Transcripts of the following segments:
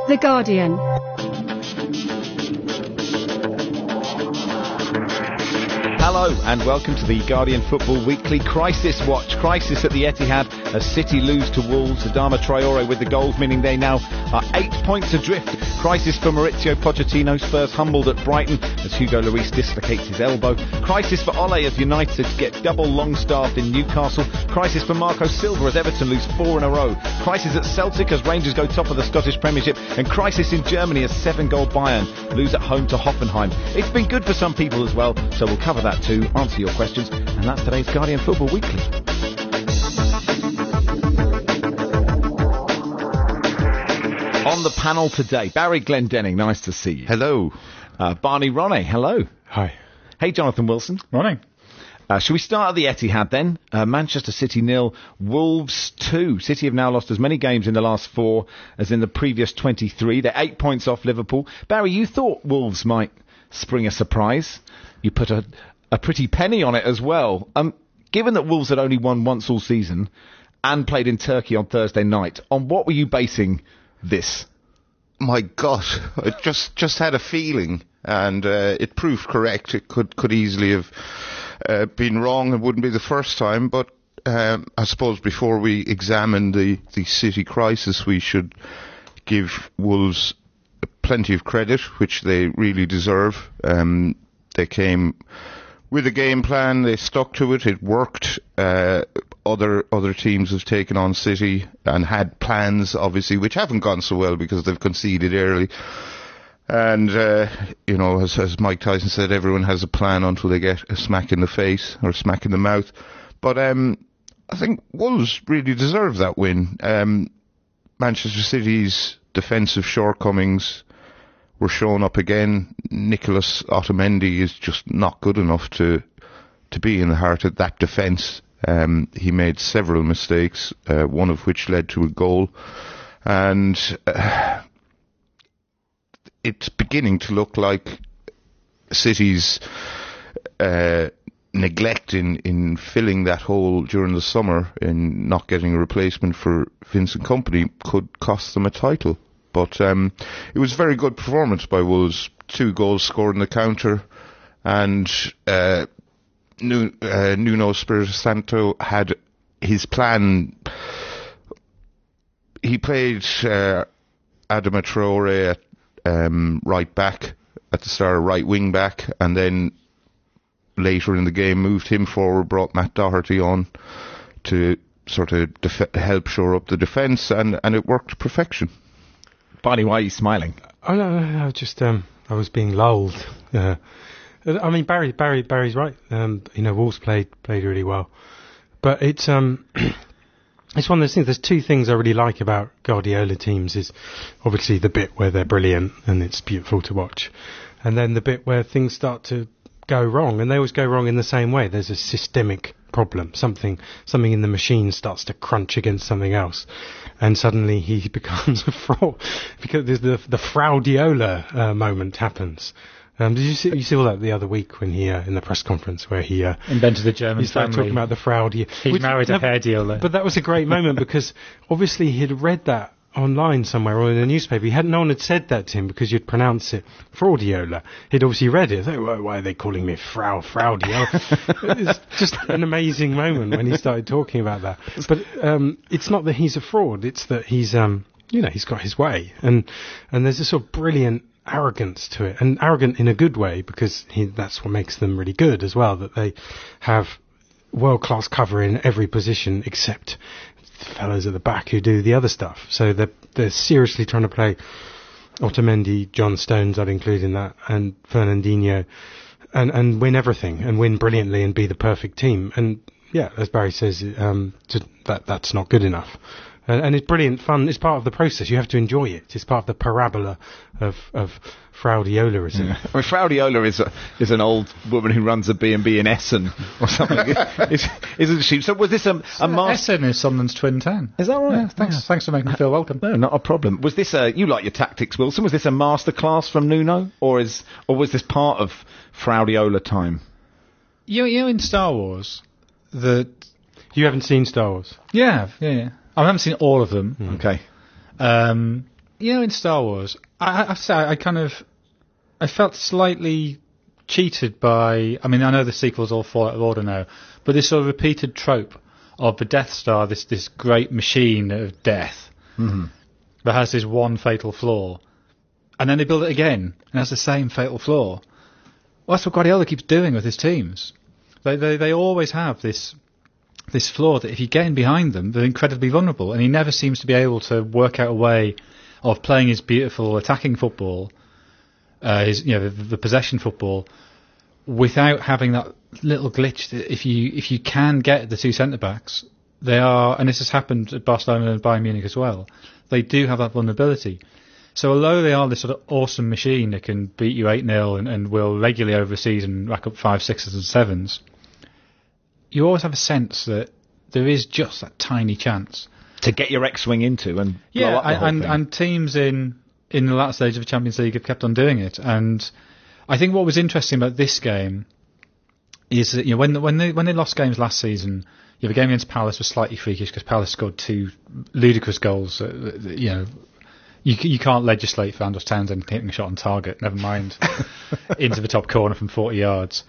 The Guardian. Hello and welcome to the Guardian Football Weekly Crisis Watch. Crisis at the Etihad as City lose to Wolves. Adama Traore with the goals, meaning they now are 8 points adrift. Crisis for Maurizio Pochettino, Spurs humbled at Brighton as Hugo Lloris dislocates his elbow. Crisis for Ole as United get double long-staffed in Newcastle. Crisis for Marco Silva as Everton lose 4 in a row. Crisis at Celtic as Rangers go top of the Scottish Premiership. And crisis in Germany as 7-goal Bayern lose at home to Hoffenheim. It's been good for some people as well, so we'll cover that too, answer your questions, and that's today's Guardian Football Weekly. On the panel today, Barry Glendenning, nice to see you. Hello. Barney Ronay, hello. Hi. Hey, Jonathan Wilson. Morning. Shall we start at the Etihad then? Manchester City 0, Wolves 2. City have now lost as many games in the last 4 as in the previous 23. They're 8 points off Liverpool. Barry, you thought Wolves might spring a surprise. You put a pretty penny on it as well. Given that Wolves had only won once all season and played in Turkey on Thursday night, on what were you basing this? My God, I just had a feeling, and it proved correct. It could easily have been wrong. It wouldn't be the first time, but I suppose before we examine the City crisis, we should give Wolves plenty of credit, which they really deserve. They came with a game plan, they stuck to it, it worked. Other teams have taken on City and had plans, obviously, which haven't gone so well because they've conceded early. And, as Mike Tyson said, everyone has a plan until they get a smack in the face or a smack in the mouth. But I think Wolves really deserve that win. Manchester City's defensive shortcomings were shown up again. Nicolas Otamendi is just not good enough to be in the heart of that defence. He made several mistakes, one of which led to a goal. And it's beginning to look like City's neglect in filling that hole during the summer, in not getting a replacement for Vincent Kompany, could cost them a title. But it was a very good performance by Wolves. 2 goals scored in the counter, and Nuno Espirito Santo had his plan. He played Adama Traore at right back at the start, right wing back, and then later in the game moved him forward, brought Matt Doherty on to sort of help shore up the defence, and it worked to perfection. Barney, why are you smiling? Oh no, just I was being lulled. I mean, Barry's right. Wolves played really well, but it's it's one of those things. There's 2 things I really like about Guardiola teams. Is obviously the bit where they're brilliant and it's beautiful to watch, and then the bit where things start to go wrong, and they always go wrong in the same way. There's a systemic problem. Something in the machine starts to crunch against something else, and suddenly he becomes a fraud because the Fraudiola moment happens. Did you see all that the other week when he in the press conference where he invented the German he started family. talking about the Fraud? He married a hair dealer. But that was a great moment because obviously he'd read that online somewhere or in a newspaper. No one had said that to him because you'd pronounce it Fraudiola. He'd obviously read it. Why are they calling me Fraudiola? It's just an amazing moment when he started talking about that. But it's not that he's a fraud. It's that he's he's got his way, and there's a sort of brilliant arrogance to it, and arrogant in a good way, because that's what makes them really good as well, that they have world-class cover in every position except the fellows at the back who do the other stuff. So they're seriously trying to play Otamendi, John Stones, I'd include in that, and Fernandinho, and win everything, and win brilliantly, and be the perfect team. And yeah, as Barry says, that's not good enough. And it's brilliant fun. It's part of the process. You have to enjoy it. It's part of the parabola of Fraudiola-ism. Yeah. I mean, Fraudiola is an old woman who runs a B&B in Essen or something, isn't she? So was this a Essen is Sunderland's twin town. Is that right? Yeah, thanks for making me feel welcome. No, not a problem. Was this you like your tactics, Wilson? Was this a masterclass from Nuno, or was this part of Fraudiola time? You know, in Star Wars, you haven't seen Star Wars? Yeah. I haven't seen all of them. Okay. in Star Wars, I have to say, I felt slightly cheated by. I mean, I know the sequels all fall out of order now, but this sort of repeated trope of the Death Star, this great machine of death that has this one fatal flaw, and then they build it again and has the same fatal flaw. Well, that's what Guardiola keeps doing with his teams. They always have this flaw that if you get in behind them, they're incredibly vulnerable, and he never seems to be able to work out a way of playing his beautiful attacking football, the possession football, without having that little glitch that if you can get the two centre backs, they are, and this has happened at Barcelona and Bayern Munich as well, they do have that vulnerability. So although they are this sort of awesome machine that can beat you 8-0 and will regularly over a season rack up 5, 6s and 7s, you always have a sense that there is just that tiny chance to get your X-wing into and blow up the whole thing. And teams in the latter stage of the Champions League have kept on doing it. And I think what was interesting about this game is that when they lost games last season, the game against Palace was slightly freakish because Palace scored 2 ludicrous goals. You can't legislate for Andros Townsend hitting a shot on target, never mind into the top corner from 40 yards.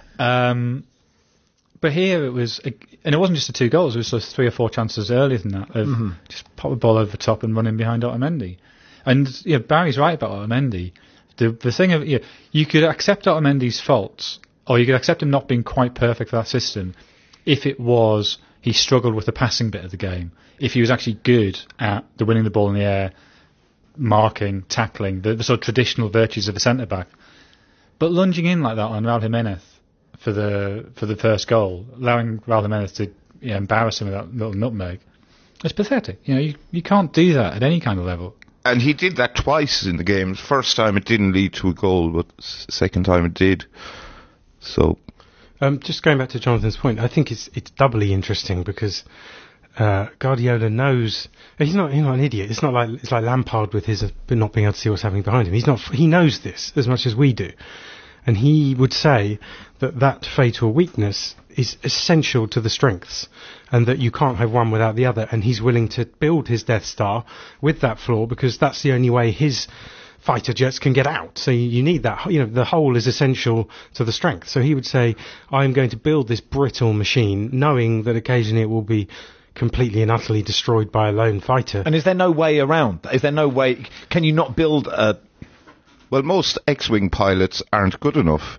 But here it was, and it wasn't just the 2 goals, it was sort of 3 or 4 chances earlier than that of just pop the ball over the top and running behind Otamendi. And Barry's right about Otamendi. The thing of you could accept Otamendi's faults, or you could accept him not being quite perfect for that system, if it was he struggled with the passing bit of the game. If he was actually good at the winning the ball in the air, marking, tackling, the sort of traditional virtues of a centre back. But lunging in like that on Raul Jimenez for the first goal, allowing Raul Jimenez to embarrass him with that little nutmeg, it's pathetic. You can't do that at any kind of level. And he did that twice in the game. First time it didn't lead to a goal, but second time it did. So, just going back to Jonathan's point, I think it's doubly interesting because Guardiola knows he's not an idiot. It's like Lampard with his not being able to see what's happening behind him. He knows this as much as we do, and he would say that fatal weakness is essential to the strengths, and that you can't have one without the other. And he's willing to build his Death Star with that flaw because that's the only way his fighter jets can get out. So you need that. The whole is essential to the strength. So he would say, I'm going to build this brittle machine, knowing that occasionally it will be completely and utterly destroyed by a lone fighter. And is there no way around that? Is there no way? Can you not build a... Well, most X-Wing pilots aren't good enough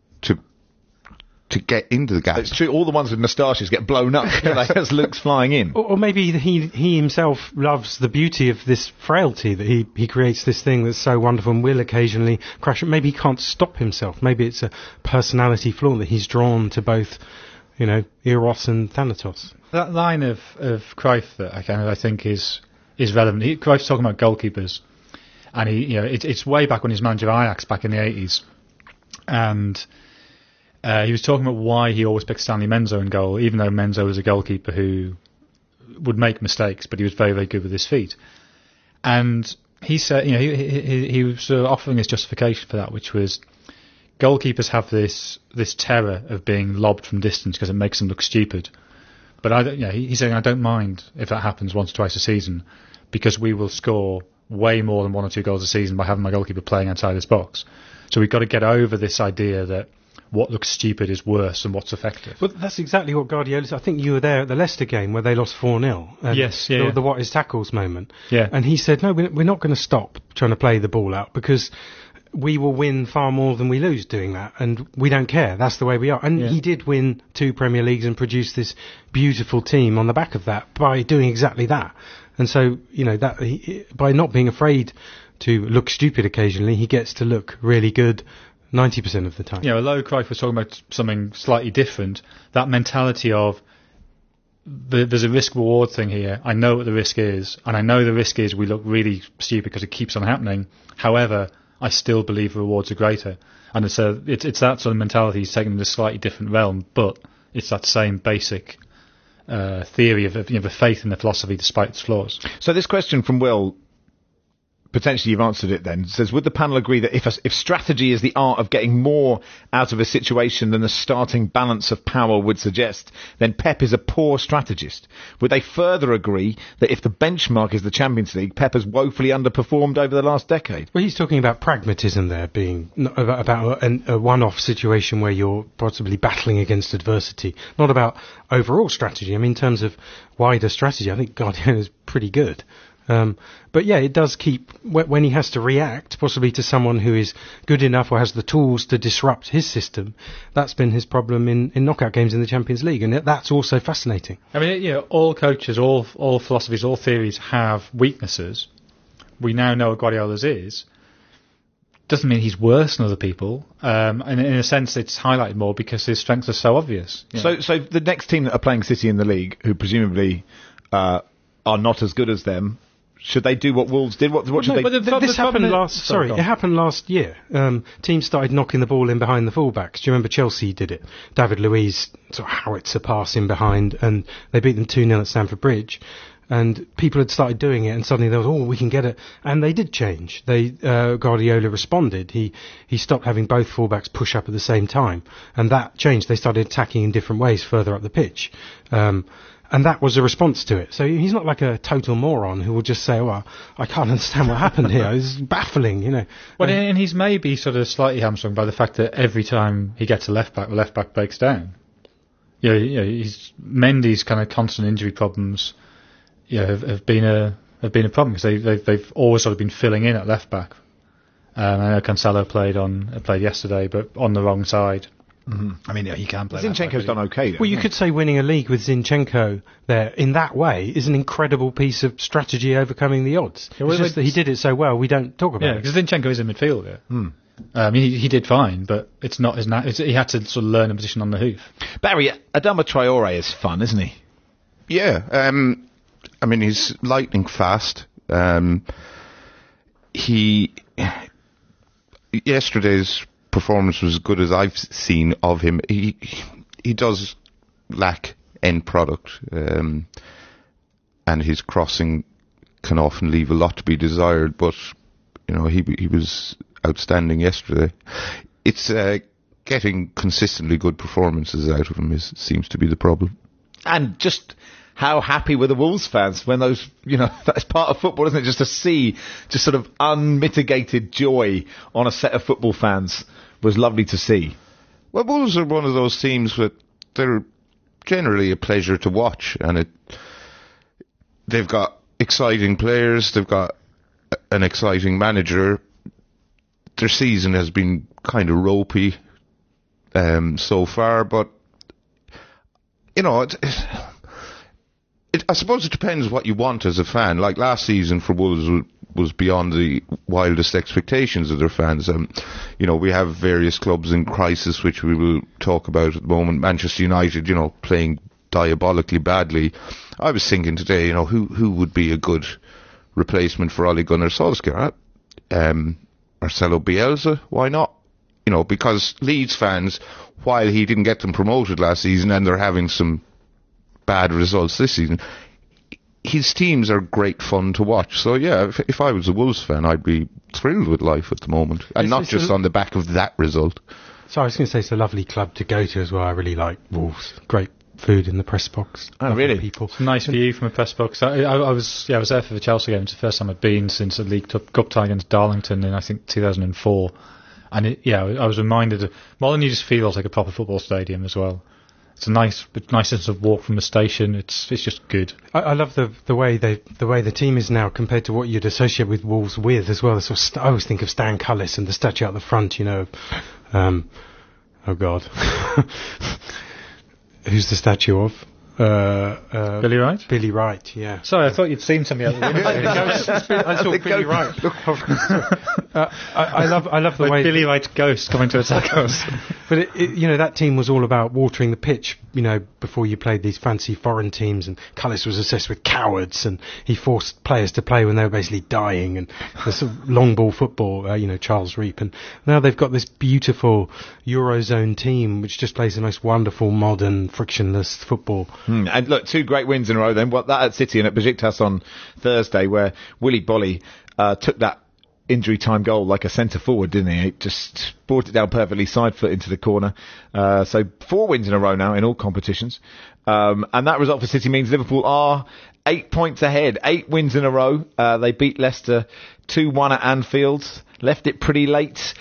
to get into the gap. It's true, all the ones with moustaches get blown up as Luke's flying in. Or maybe he himself loves the beauty of this frailty, that he creates this thing that's so wonderful and will occasionally crash. Maybe he can't stop himself. Maybe it's a personality flaw that he's drawn to both, Eros and Thanatos. That line of Cruyff that I think is relevant. Cruyff's talking about goalkeepers, and it's way back when he was manager of Ajax back in the 80s, and he was talking about why he always picked Stanley Menzo in goal, even though Menzo was a goalkeeper who would make mistakes, but he was very, very good with his feet. And he said, he was sort of offering his justification for that, which was goalkeepers have this terror of being lobbed from distance because it makes them look stupid. But he's saying, I don't mind if that happens once or twice a season, because we will score way more than 1 or 2 goals a season by having my goalkeeper playing outside this box. So we've got to get over this idea that what looks stupid is worse than what's effective. Well, that's exactly what Guardiola said. I think you were there at the Leicester game where they lost 4-0. Yes, yeah. The what is tackles moment. Yeah. And he said, no, we're not going to stop trying to play the ball out because we will win far more than we lose doing that, and we don't care. That's the way we are. And he did win 2 Premier Leagues and produce this beautiful team on the back of that by doing exactly that. And so, by not being afraid to look stupid occasionally, he gets to look really good 90% of the time. Although Cruyff was talking about something slightly different, that mentality of there's a risk-reward thing here. I know what the risk is, and I know the risk is we look really stupid because it keeps on happening. However, I still believe the rewards are greater. And it's that sort of mentality he's taken in a slightly different realm, but it's that same basic theory of the faith in the philosophy despite its flaws. So this question from Will potentially you've answered it then. It says, would the panel agree that if strategy is the art of getting more out of a situation than the starting balance of power would suggest, then Pep is a poor strategist? Would they further agree that if the benchmark is the Champions League, Pep has woefully underperformed over the last decade? Well, he's talking about pragmatism there, being about a one-off situation where you're possibly battling against adversity, not about overall strategy. I mean, in terms of wider strategy, I think Guardiola's pretty good. But yeah, it does keep, when he has to react possibly to someone who is good enough or has the tools to disrupt his system. That's been his problem in knockout games in the Champions League, and that's also fascinating. I mean, all coaches, all philosophies, all theories have weaknesses. We now know what Guardiola's is. Doesn't mean he's worse than other people. And in a sense, it's highlighted more because his strengths are so obvious. So the next team that are playing City in the league, who presumably are not as good as them, should they do what Wolves did? What should they? This happened it happened last year. Teams started knocking the ball in behind the fullbacks. Do you remember Chelsea did it? David Luiz sort of howitzer pass in behind, and they beat them 2-0 at Stamford Bridge. And people had started doing it, and suddenly they was, we can get it. And they did change. Guardiola responded. He stopped having both fullbacks push up at the same time, and that changed. They started attacking in different ways further up the pitch. And that was a response to it. So he's not like a total moron who will just say, well, I can't understand what happened here. It's baffling, you know. Well, and he's maybe sort of slightly hamstrung by the fact that every time he gets a left-back, the left-back breaks down. Mendy's kind of constant injury problems have been a problem because they've always sort of been filling in at left-back. I know Cancelo played yesterday, but on the wrong side. Mm-hmm. I mean, he can play. Zinchenko's done okay. Well, you could say winning a league with Zinchenko there in that way is an incredible piece of strategy overcoming the odds. It's just that he did it so well, we don't talk about it. Yeah, because Zinchenko is a midfielder. He did fine, but it's not his. He had to sort of learn a position on the hoof. Barry, Adama Traore is fun, isn't he? Yeah. I mean, he's lightning fast. Yesterday's performance was as good as I've seen of him. He does lack end product, and his crossing can often leave a lot to be desired. But he was outstanding yesterday. It's getting consistently good performances out of him seems to be the problem. And just how happy were the Wolves fans when those, that's part of football, isn't it? Just to see just sort of unmitigated joy on a set of football fans was lovely to see. Well, Wolves are one of those teams that they're generally a pleasure to watch, and they've got exciting players, they've got an exciting manager. Their season has been kind of ropey so far, but I suppose it depends what you want as a fan. Like last season for Wolves was beyond the wildest expectations of their fans. We have various clubs in crisis, which we will talk about at the moment. Manchester United, playing diabolically badly. I was thinking today, who would be a good replacement for Ole Gunnar Solskjaer? Marcelo Bielsa, why not? Because Leeds fans, while he didn't get them promoted last season and they're having some bad results this season, his teams are great fun to watch. So yeah, if I was a Wolves fan, I'd be thrilled with life at the moment, and not just on the back of that result. So I was going to say it's a lovely club to go to as well. I really like Wolves. Great food in the press box. Oh, really? People. It's a nice view from a press box. I was there for the Chelsea game. It's the first time I'd been since the League Cup tie against Darlington in I think 2004. And I was reminded of Molineux just feels like a proper football stadium as well. It's a nice sense of walk from the station. It's just good. I love the way the team is now compared to what you'd associate with Wolves with as well. I always think of Stan Cullis and the statue out the front. Oh God, who's the statue of? Billy Wright? Billy Wright, yeah. Sorry, I thought you'd seen something out the window. I saw Billy Wright. I love the way Billy White's ghost coming to attack us. But that team was all about watering the pitch. Before you played these fancy foreign teams, and Cullis was assessed with cowards, and he forced players to play when they were basically dying, and the sort of long ball football. Charles Reap, and now they've got this beautiful Eurozone team which just plays the most wonderful, modern, frictionless football. And look, 2 great wins in a row. Then that at City and at Besiktas on Thursday, where Willy Bolly took that injury time goal like a centre forward, didn't he? Just brought it down perfectly, side foot into the corner. So 4 wins in a row now in all competitions. And that result for City means Liverpool are 8 points ahead. 8 wins in a row. They beat Leicester 2-1 at Anfield. Left it pretty late.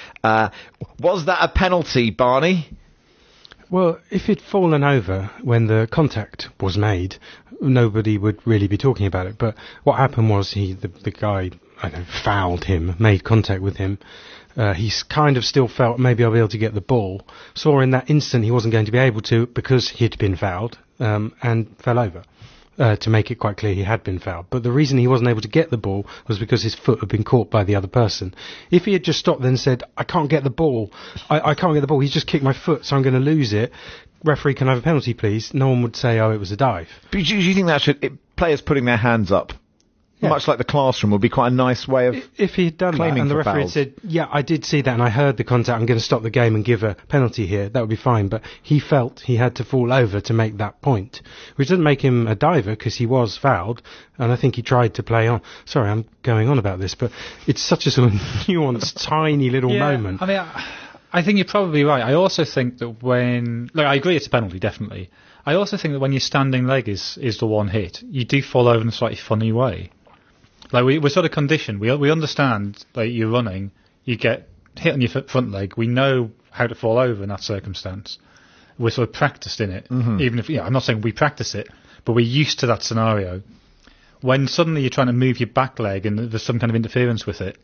Was that a penalty, Barney? Well, if he'd fallen over when the contact was made, nobody would really be talking about it. But what happened was the guy, fouled him, made contact with him. He kind of still felt maybe I'll be able to get the ball. Saw in that instant he wasn't going to be able to because he'd been fouled, and fell over. To make it quite clear he had been fouled. But the reason he wasn't able to get the ball was because his foot had been caught by the other person. If he had just stopped then and said, I can't get the ball, I can't get the ball, he's just kicked my foot, so I'm going to lose it, referee, can I have a penalty please? No one would say, it was a dive. But do you think that players putting their hands up, much like the classroom, would be quite a nice way of if he had done that and the referee had said, I did see that and I heard the contact, I'm going to stop the game and give a penalty here, that would be fine. But he felt he had to fall over to make that point, which doesn't make him a diver because he was fouled, and I think he tried to play on. Sorry, I'm going on about this, but it's such a sort of nuanced, tiny little moment. I mean, I think you're probably right. I also think that I agree it's a penalty, definitely. I also think that when your standing leg is the one hit, you do fall over in a slightly funny way. Like we're sort of conditioned. We understand, like, you're running, you get hit on your front leg. We know how to fall over in that circumstance. We're sort of practiced in it. Mm-hmm. Even if, I'm not saying we practice it, but we're used to that scenario. When suddenly you're trying to move your back leg and there's some kind of interference with it,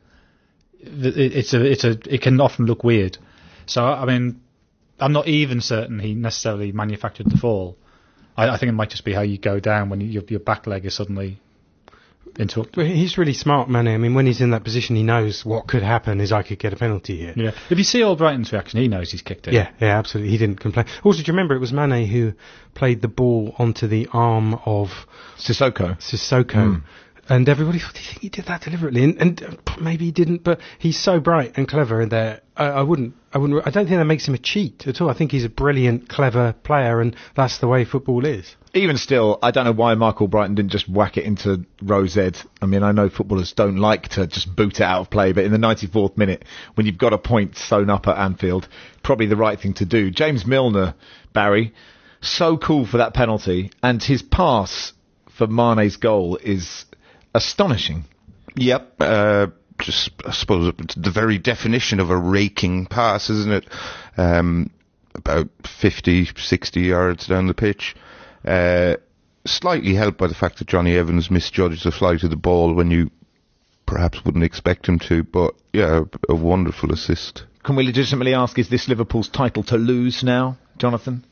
it can often look weird. So, I mean, I'm not even certain he necessarily manufactured the fall. I think it might just be how you go down when your back leg is suddenly interrupted. Well, he's really smart, Mane. I mean, when he's in that position, he knows what could happen is I could get a penalty here. Yeah. If you see Albrighton's reaction, he knows he's kicked it. Yeah, absolutely. He didn't complain. Also, do you remember it was Mane who played the ball onto the arm of Sissoko. And everybody thought, do you think he did that deliberately? And maybe he didn't, but he's so bright and clever in there. I don't think that makes him a cheat at all. I think he's a brilliant, clever player, and that's the way football is. Even still, I don't know why Michael Brighton didn't just whack it into row Z. I mean, I know footballers don't like to just boot it out of play, but in the 94th minute, when you've got a point sewn up at Anfield, probably the right thing to do. James Milner, Barry, so cool for that penalty, and his pass for Mane's goal is astonishing. Yep. Just, I suppose, it's the very definition of a raking pass, isn't it? About 50, 60 yards down the pitch. Slightly helped by the fact that Johnny Evans misjudged the flight of the ball when you perhaps wouldn't expect him to, but yeah, a wonderful assist. Can we legitimately ask, is this Liverpool's title to lose now, Jonathan?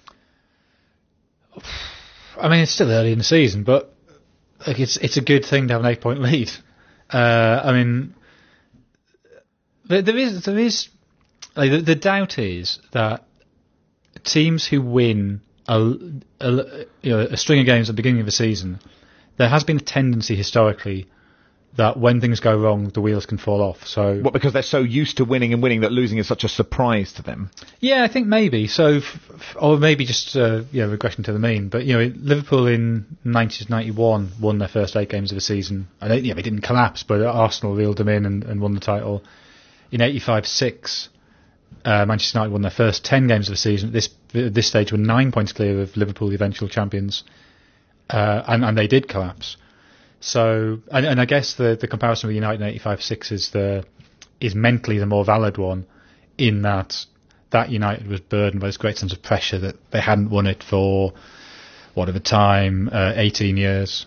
I mean, it's still early in the season, but it's a good thing to have an 8-point lead. I mean, there is like, the doubt is that teams who win a string of games at the beginning of the season, there has been a tendency historically that when things go wrong, the wheels can fall off. So, what, because they're so used to winning that losing is such a surprise to them? Yeah, I think maybe. So, or maybe just regression to the mean. But Liverpool in 90-91 won their first 8 games of the season. And they didn't collapse, but Arsenal reeled them in and won the title. In 85-6, Manchester United won their first 10 games of the season. At this stage, were 9 points clear of Liverpool, the eventual champions, and they did collapse. So, and I guess the comparison with United in 85-6 is mentally the more valid one, in that United was burdened by this great sense of pressure that they hadn't won it for, what, at the time, 18 years.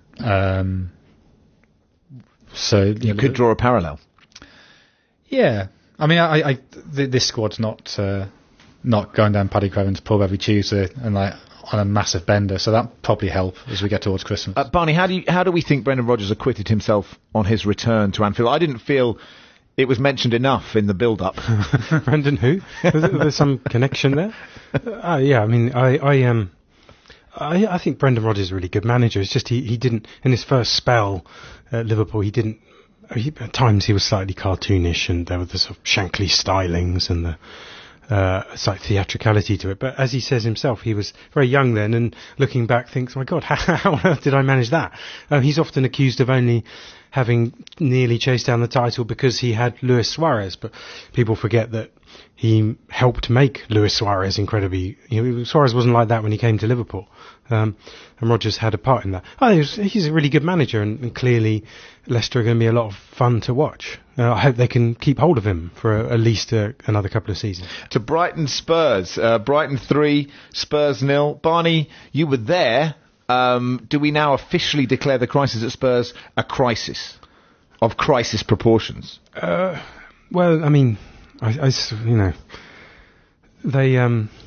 So you could draw a parallel. Yeah, I mean, this squad's not going down Paddy Crerand's pub every Tuesday and on a massive bender, so that probably help as we get towards Christmas. Barney, how do we think Brendan Rodgers acquitted himself on his return to Anfield? I didn't feel it was mentioned enough in the build-up. Brendan who? There's some connection there? Yeah, I mean, I think Brendan Rodgers is a really good manager. It's just he didn't, in his first spell at Liverpool, at times he was slightly cartoonish, and there were the sort of Shankly stylings and the slight theatricality to it. But as he says himself, he was very young then, and looking back thinks, oh my God, how on earth did I manage that? He's often accused of only having nearly chased down the title because he had Luis Suarez, but people forget that he helped make Luis Suarez incredibly. Suarez wasn't like that when he came to Liverpool, and Rodgers had a part in that. He's a really good manager, and clearly Leicester are going to be a lot of fun to watch. I hope they can keep hold of him for at least another couple of seasons. To Brighton Spurs, Brighton 3, Spurs 0. Barney, you were there. Do we now officially declare the crisis at Spurs a crisis of crisis proportions? Well, I mean, they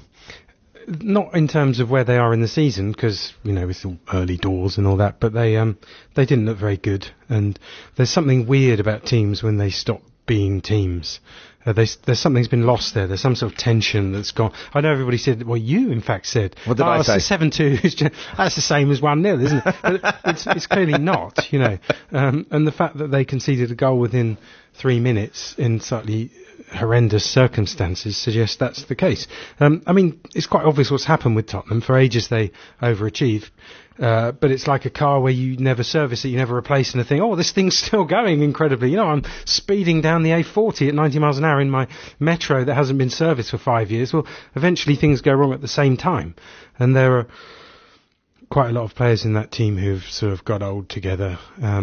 not in terms of where they are in the season, because it's all early doors and all that, but they didn't look very good, and there's something weird about teams when they stop being teams. There's something's been lost there. There's some sort of tension that's gone. I know everybody said, well, you in fact said, what did I say? 7-2, that's the same as 1-0, isn't it? But it's clearly not, and the fact that they conceded a goal within 3 minutes in slightly horrendous circumstances suggests that's the case. I mean, it's quite obvious what's happened with Tottenham. For ages they overachieved, but it's like a car where you never service it, you never replace anything. Oh, this thing's still going incredibly. I'm speeding down the A40 at 90 miles an hour in my Metro that hasn't been serviced for 5 years. Well, eventually things go wrong at the same time, and there are quite a lot of players in that team who've sort of got old together,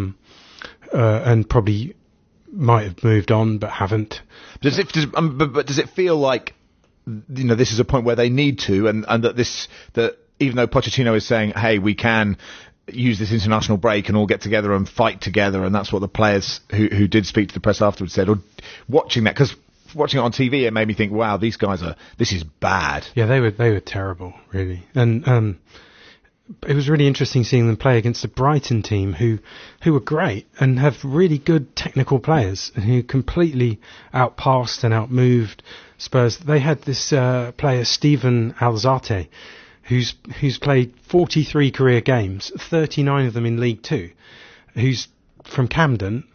and probably might have moved on but haven't. Does it feel like this is a point where they need to, and that even though Pochettino is saying, hey, we can use this international break and all get together and fight together, and that's what the players who did speak to the press afterwards said, or watching that, because watching it on TV it made me think, wow, this is bad. Yeah, they were terrible, really, and it was really interesting seeing them play against the Brighton team who were great and have really good technical players who completely outpassed and outmoved Spurs. They had this player, Steven Alzate, who's played 43 career games, 39 of them in League Two, who's from Camden.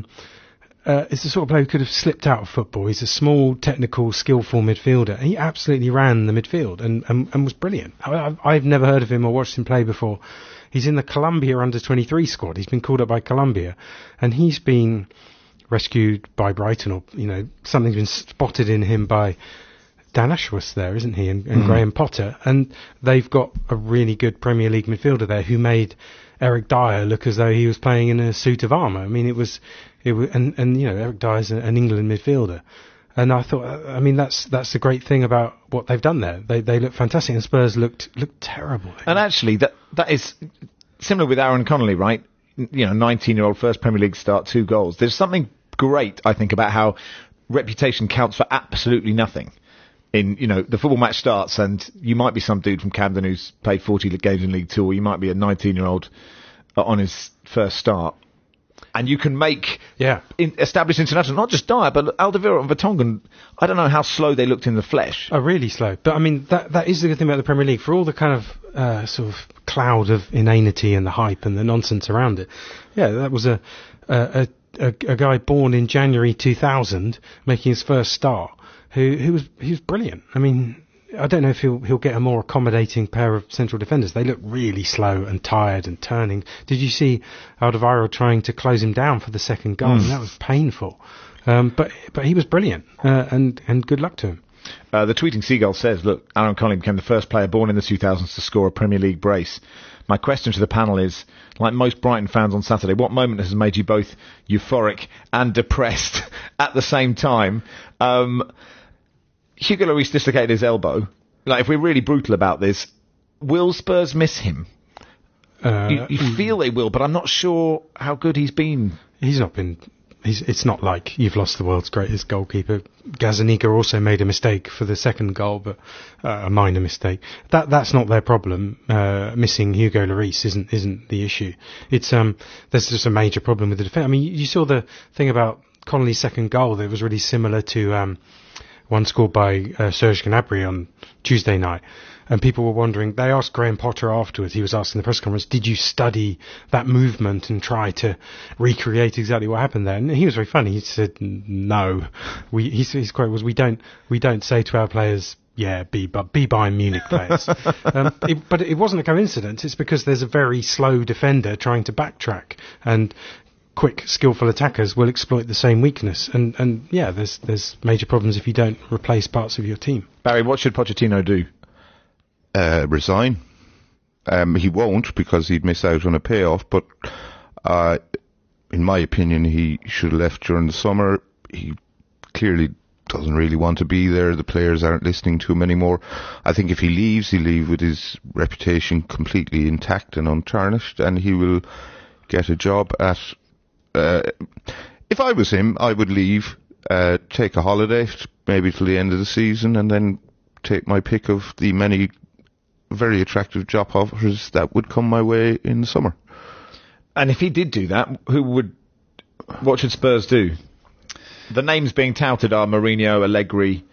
Is the sort of player who could have slipped out of football. He's a small, technical, skillful midfielder. He absolutely ran the midfield and was brilliant. I've never heard of him or watched him play before. He's in the Colombia under-23 squad. He's been called up by Colombia, and he's been rescued by Brighton, or something's been spotted in him by Dan Ashworth there, isn't he, and Graham Potter, and they've got a really good Premier League midfielder there who made Eric Dyer look as though he was playing in a suit of armour. I mean, it was, and Eric Dyer's an England midfielder, and I thought, I mean, that's the great thing about what they've done there. They look fantastic, and Spurs looked terrible. And actually, that is similar with Aaron Connolly, right? 19-year-old first Premier League start, 2 goals. There's something great, I think, about how reputation counts for absolutely nothing. The football match starts and you might be some dude from Camden who's played 40 games in League 2, or you might be a 19-year-old on his first start. And you can make established international, not just Dyer, but Alderweireld and Vertonghen. I don't know how slow they looked in the flesh. Oh, really slow. But I mean, that is the good thing about the Premier League. For all the kind of sort of cloud of inanity and the hype and the nonsense around it. Yeah, that was a guy born in January 2000 making his first start. He was brilliant. I mean, I don't know if he'll get a more accommodating pair of central defenders. They look really slow and tired and turning. Did you see Alderweireld trying to close him down for the second goal? That was painful. But he was brilliant, and good luck to him. The Tweeting Seagull says, look, Aaron Connolly became the first player born in the 2000s to score a Premier League brace. My question to the panel is, like most Brighton fans on Saturday, what moment has made you both euphoric and depressed at the same time? Hugo Lloris dislocated his elbow. Like, if we're really brutal about this, will Spurs miss him? You feel they will, but I'm not sure how good he's been. He's not been. It's not like you've lost the world's greatest goalkeeper. Gazzaniga also made a mistake for the second goal, but a minor mistake. That's not their problem. Missing Hugo Lloris isn't the issue. It's there's just a major problem with the defence. I mean, you saw the thing about Connolly's second goal that was really similar to one scored by Serge Gnabry on Tuesday night. And people were wondering, they asked Graham Potter afterwards, he was asking the press conference, did you study that movement and try to recreate exactly what happened there? And he was very funny. He said, no. His quote was, we don't say to our players, yeah, be Bayern Munich players. But it wasn't a coincidence. It's because there's a very slow defender trying to backtrack, and quick, skillful attackers will exploit the same weakness. And yeah, there's major problems if you don't replace parts of your team. Barry, what should Pochettino do? Resign. He won't, because he'd miss out on a payoff, but in my opinion, he should have left during the summer. He clearly doesn't really want to be there. The players aren't listening to him anymore. I think if he leaves, he'll leave with his reputation completely intact and untarnished, and he will get a job at... if I was him, I would leave, take a holiday, maybe till the end of the season, and then take my pick of the many very attractive job offers that would come my way in the summer. And if he did do that, what should Spurs do? The names being touted are Mourinho, Allegri.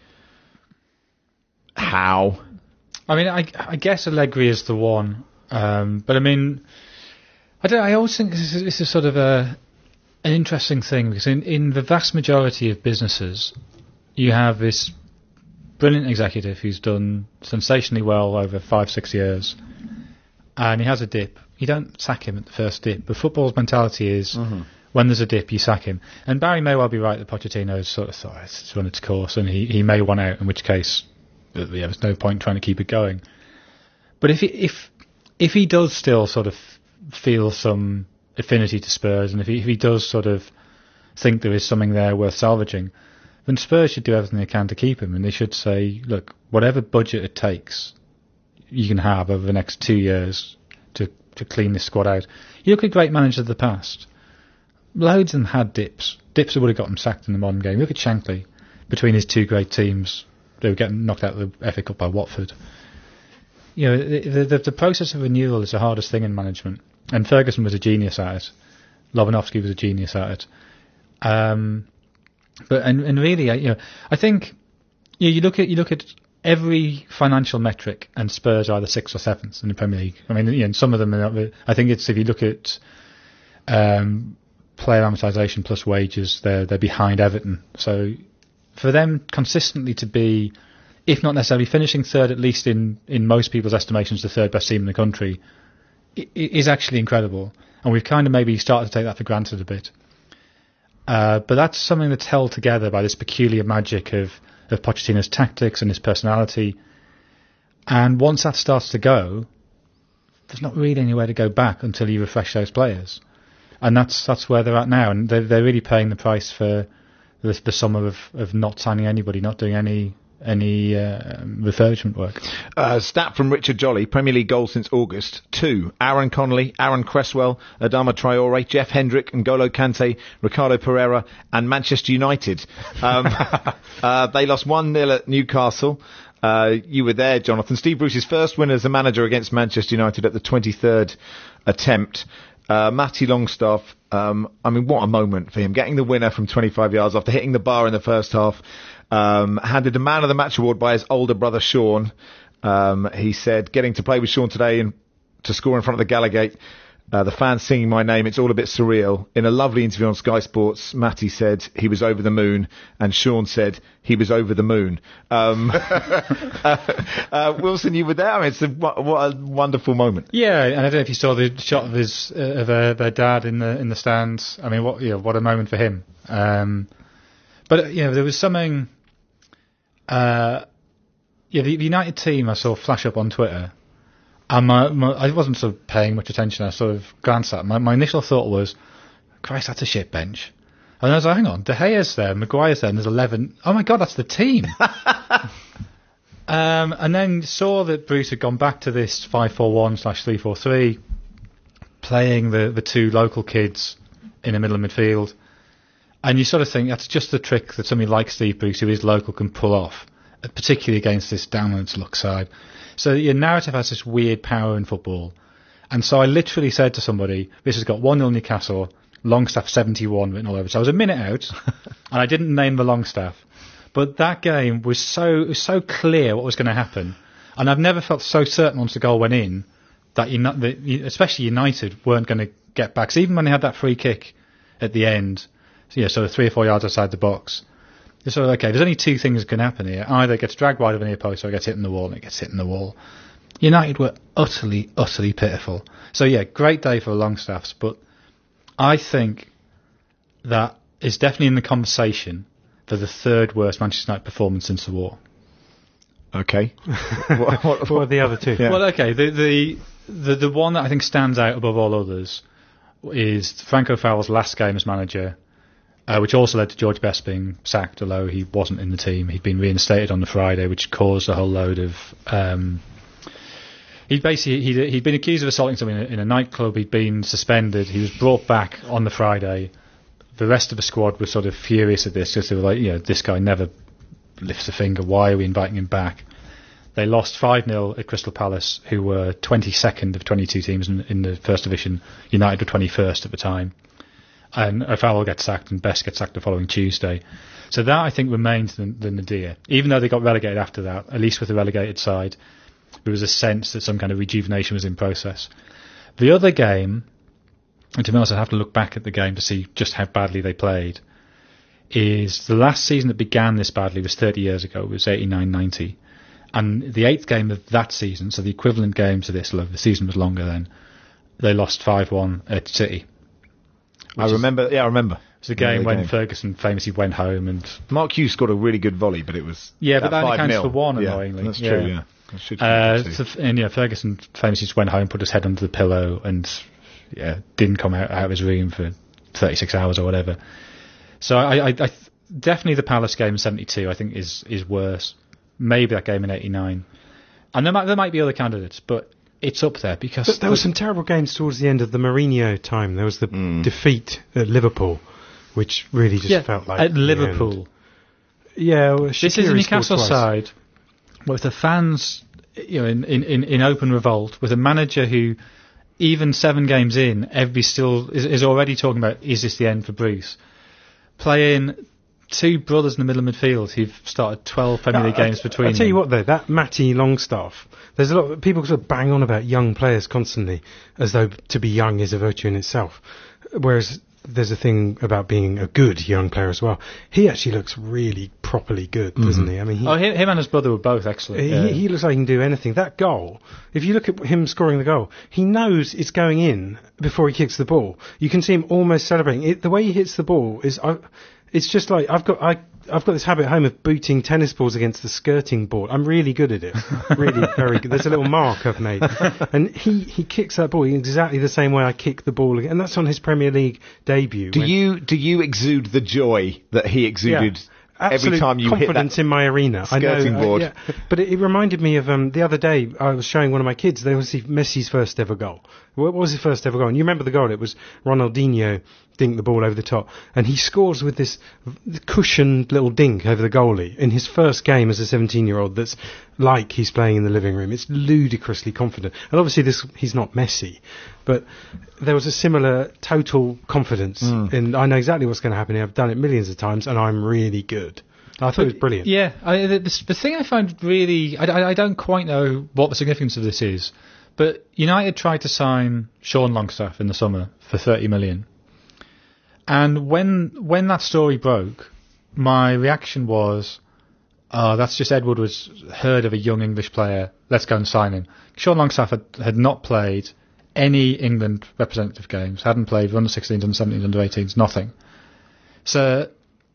How? I mean, I guess Allegri is the one, but I mean, I always think this is sort of an interesting thing, because in the vast majority of businesses, you have this brilliant executive who's done sensationally well over 5-6 years, and he has a dip. You don't sack him at the first dip, but football's mentality is when there's a dip, you sack him. And Barry may well be right that Pochettino's sort of thought it's run its course, and he may want out, in which case there's no point trying to keep it going. But if he does still sort of feel some affinity to Spurs, and if he does sort of think there is something there worth salvaging, then Spurs should do everything they can to keep him, and they should say, look, whatever budget it takes, you can have over the next 2 years to clean this squad out. You look at great managers of the past, loads of them had dips that would have got them sacked in the modern game. Look at Shankly, between his two great teams, they were getting knocked out of the FA Cup by Watford. You know, the process of renewal is the hardest thing in management, and Ferguson was a genius at it. Lobanovsky was a genius at it. But really, I think you look at every financial metric, and Spurs are either 6th or 7th in the Premier League. I mean, some of them are, I think it's, if you look at player amortisation plus wages, they're behind Everton. So for them consistently to be, if not necessarily finishing third, at least in most people's estimations, the third best team in the country, is actually incredible. And we've kind of maybe started to take that for granted a bit. But that's something that's held together by this peculiar magic of Pochettino's tactics and his personality. And once that starts to go, there's not really anywhere to go back until you refresh those players. And that's where they're at now. And they're really paying the price for the summer of not signing anybody, not doing any refurbishment work. Stat from Richard Jolly: Premier League goals since August: 2. Aaron Connolly, Aaron Cresswell, Adama Traore, Jeff Hendrick, N'Golo Kante, Ricardo Pereira, and Manchester United. They lost 1-0 at Newcastle. You were there, Jonathan. Steve Bruce's first win as a manager against Manchester United at the 23rd attempt. Matty Longstaff, I mean, what a moment for him, getting the winner from 25 yards after hitting the bar in the first half. Handed the Man of the Match award by his older brother Sean. He said, getting to play with Sean today and to score in front of the Gallagate, the fans singing my name, it's all a bit surreal. In a lovely interview on Sky Sports, Matty said he was over the moon, and Sean said he was over the moon. Wilson, you were there. I mean, what a wonderful moment. Yeah, and I don't know if you saw the shot of his their dad in the stands. I mean, what a moment for him. But there was something. The United team I saw flash up on Twitter, and I wasn't sort of paying much attention. I sort of glanced at it. My initial thought was, Christ, that's a shit bench. And I was like, hang on, De Gea's there, Maguire's there, and there's 11. Oh my God, that's the team. And then saw that Bruce had gone back to this 5-4-1/3-4-3, playing the two local kids in the middle of midfield. And you sort of think that's just the trick that somebody like Steve Bruce, who is local, can pull off, particularly against this downwards look side. So your narrative has this weird power in football. And so I literally said to somebody, this has got 1-0 Newcastle, Longstaff 71 written all over it. So I was a minute out, and I didn't name the Longstaff. But that game was so clear what was going to happen, and I've never felt so certain once the goal went in that especially United weren't going to get back. So even when they had that free kick at the end, sort of 3 or 4 yards outside the box, it's sort of, okay, there's only two things that can happen here. Either it gets dragged wide of an near post or it gets hit in the wall, and it gets hit in the wall. United were utterly, utterly pitiful. So yeah, great day for the Longstaffs, but I think that is definitely in the conversation for the third worst Manchester United performance since the war. Okay. What are the other two? Yeah. Well, okay, the one that I think stands out above all others is Franco Farrell's last game as manager, which also led to George Best being sacked, although he wasn't in the team. He'd been reinstated on the Friday, which caused a whole load of... He'd been accused of assaulting someone in a nightclub. He'd been suspended. He was brought back on the Friday. The rest of the squad were sort of furious at this, because they were like, this guy never lifts a finger. Why are we inviting him back? They lost 5-0 at Crystal Palace, who were 22nd of 22 teams in the First Division. United were 21st at the time. And Farrell gets sacked and Best gets sacked the following Tuesday. So that, I think, remains the nadir. Even though they got relegated after that, at least with the relegated side, there was a sense that some kind of rejuvenation was in process. The other game, and to be honest, I'd have to look back at the game to see just how badly they played, is the last season that began this badly was 30 years ago. It was 89-90. And the 8th game of that season, so the equivalent game to this, the season was longer then, they lost 5-1 at City. I remember. It was a game when Ferguson famously went home, and Mark Hughes scored a really good volley, but it was... Yeah, but that only counts for one, annoyingly. That's true, yeah. Ferguson famously just went home, put his head under the pillow, and didn't come out of his room for 36 hours or whatever. So I definitely the Palace game in 72 I think is worse. Maybe that game in 89. And there might be other candidates, but it's up there because... But there were some terrible games towards the end of the Mourinho time. There was the defeat at Liverpool, which really just felt like... At Liverpool. Yeah, well, this is a Newcastle side with the fans in open revolt, with a manager who, even 7 games in, everybody still is already talking about, is this the end for Bruce? Playing 2 brothers in the middle of midfield who've started 12 Premier League games between them. I'll tell you what, though, that Matty Longstaff, there's a lot of people sort of bang on about young players constantly, as though to be young is a virtue in itself. Whereas there's a thing about being a good young player as well. He actually looks really properly good, doesn't he? I mean, him and his brother were both excellent. He looks like he can do anything. That goal, if you look at him scoring the goal, he knows it's going in before he kicks the ball. You can see him almost celebrating. The way he hits the ball is... It's just like I've got this habit at home of booting tennis balls against the skirting board. I'm really good at it, really very good. There's a little mark I've made, and he kicks that ball in exactly the same way I kick the ball, and that's on his Premier League debut. Do you exude the joy that he exuded? Yeah. Every time you hit that confidence in my arena, skirting board. Yeah. But it reminded me of the other day. I was showing one of my kids. They was Messi's first ever goal. What was his first ever goal? And you remember the goal? It was Ronaldinho dinked the ball over the top, and he scores with this cushioned little dink over the goalie in his first game as a 17-year-old. That's like he's playing in the living room. It's ludicrously confident, and obviously he's not Messi, but there was a similar total confidence. And I know exactly what's going to happen here. I've done it millions of times, and I'm really good. I thought it was brilliant. Yeah, the thing I found really... I don't quite know what the significance of this is, but United tried to sign Sean Longstaff in the summer for 30 million. And when that story broke, my reaction was, that's just Ed Woodward's heard of a young English player, let's go and sign him. Sean Longstaff had not played any England representative games, hadn't played under 16s, under 17s, under 18s, nothing. So,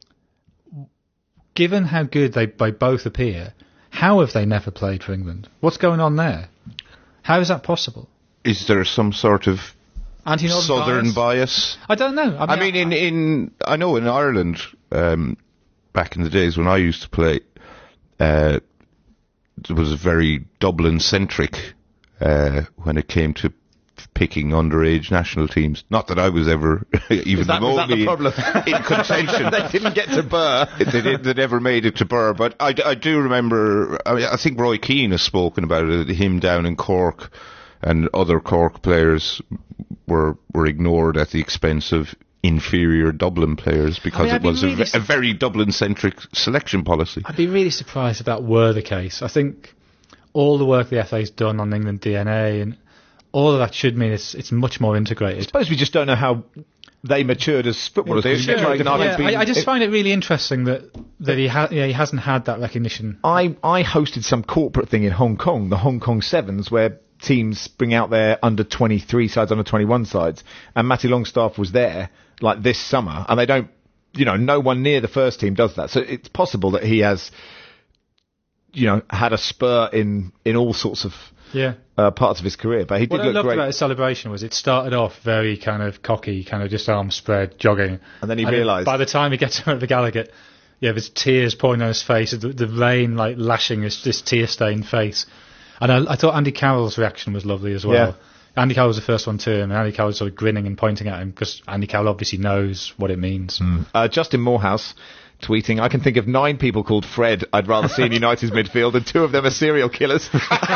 given how good they both appear, how have they never played for England? What's going on there? How is that possible? Is there some sort of Southern bias? I don't know. I know in Ireland, back in the days when I used to play, it was very Dublin-centric when it came to picking underage national teams. Not that I was ever even remotely in contention. They didn't get to Burr. They never made it to Burr. But I do remember, I think Roy Keane has spoken about it, him down in Cork, and other Cork players were ignored at the expense of inferior Dublin players because it was a very Dublin-centric selection policy. I'd be really surprised if that were the case. I think all the work the FA's done on England DNA and all of that should mean it's much more integrated. I suppose we just don't know how they matured as footballers. I just find it really interesting that he hasn't had that recognition. I hosted some corporate thing in Hong Kong, the Hong Kong Sevens, where teams bring out their under 23 sides, under 21 sides, and Matty Longstaff was there like this summer, and they don't, no one near the first team does that. So it's possible that he has, had a spur in all sorts of parts of his career, but he did look great. What I loved about his celebration was it started off very kind of cocky, kind of just arms spread, jogging. And then he realised... By the time he gets to the Gallagher, there's tears pouring on his face, the rain like lashing this tear-stained face. And I thought Andy Carroll's reaction was lovely as well. Yeah. Andy Carroll was the first one to him, and Andy Carroll was sort of grinning and pointing at him, because Andy Carroll obviously knows what it means. Justin Morehouse tweeting, I can think of 9 people called Fred I'd rather see in United's midfield, and 2 of them are serial killers.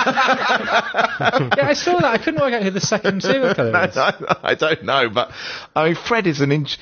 I saw that. I couldn't work out who the second serial killer is. I don't know, but I mean, Fred is an inch...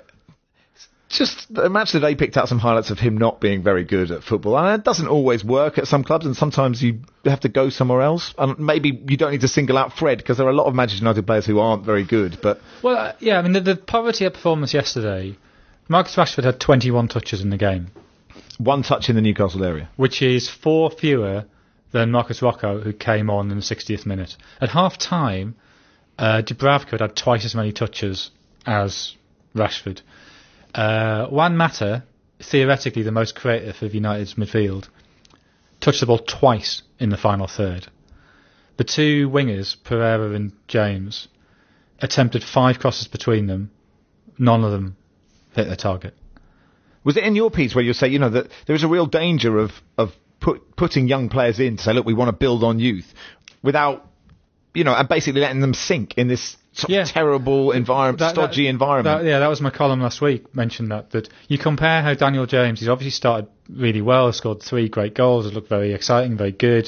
Just a match today picked out some highlights of him not being very good at football. And it doesn't always work at some clubs, and sometimes you have to go somewhere else. And maybe you don't need to single out Fred, because there are a lot of Manchester United players who aren't very good. But I mean, the poverty of performance yesterday, Marcus Rashford had 21 touches in the game. 1 touch in the Newcastle area. Which is 4 fewer than Marcus Rocco, who came on in the 60th minute. At half-time, Dubravka had twice as many touches as Rashford. Juan Mata, theoretically the most creative of United's midfield, touched the ball twice in the final third. The 2 wingers, Pereira and James, attempted 5 crosses between them. None of them hit their target. Was it in your piece where you say, that there is a real danger of putting young players in to say, look, we want to build on youth, without, and basically letting them sink in this terrible environment, stodgy environment. That was my column last week, mentioned that you compare how Daniel James, he's obviously started really well, scored 3 great goals, it looked very exciting, very good.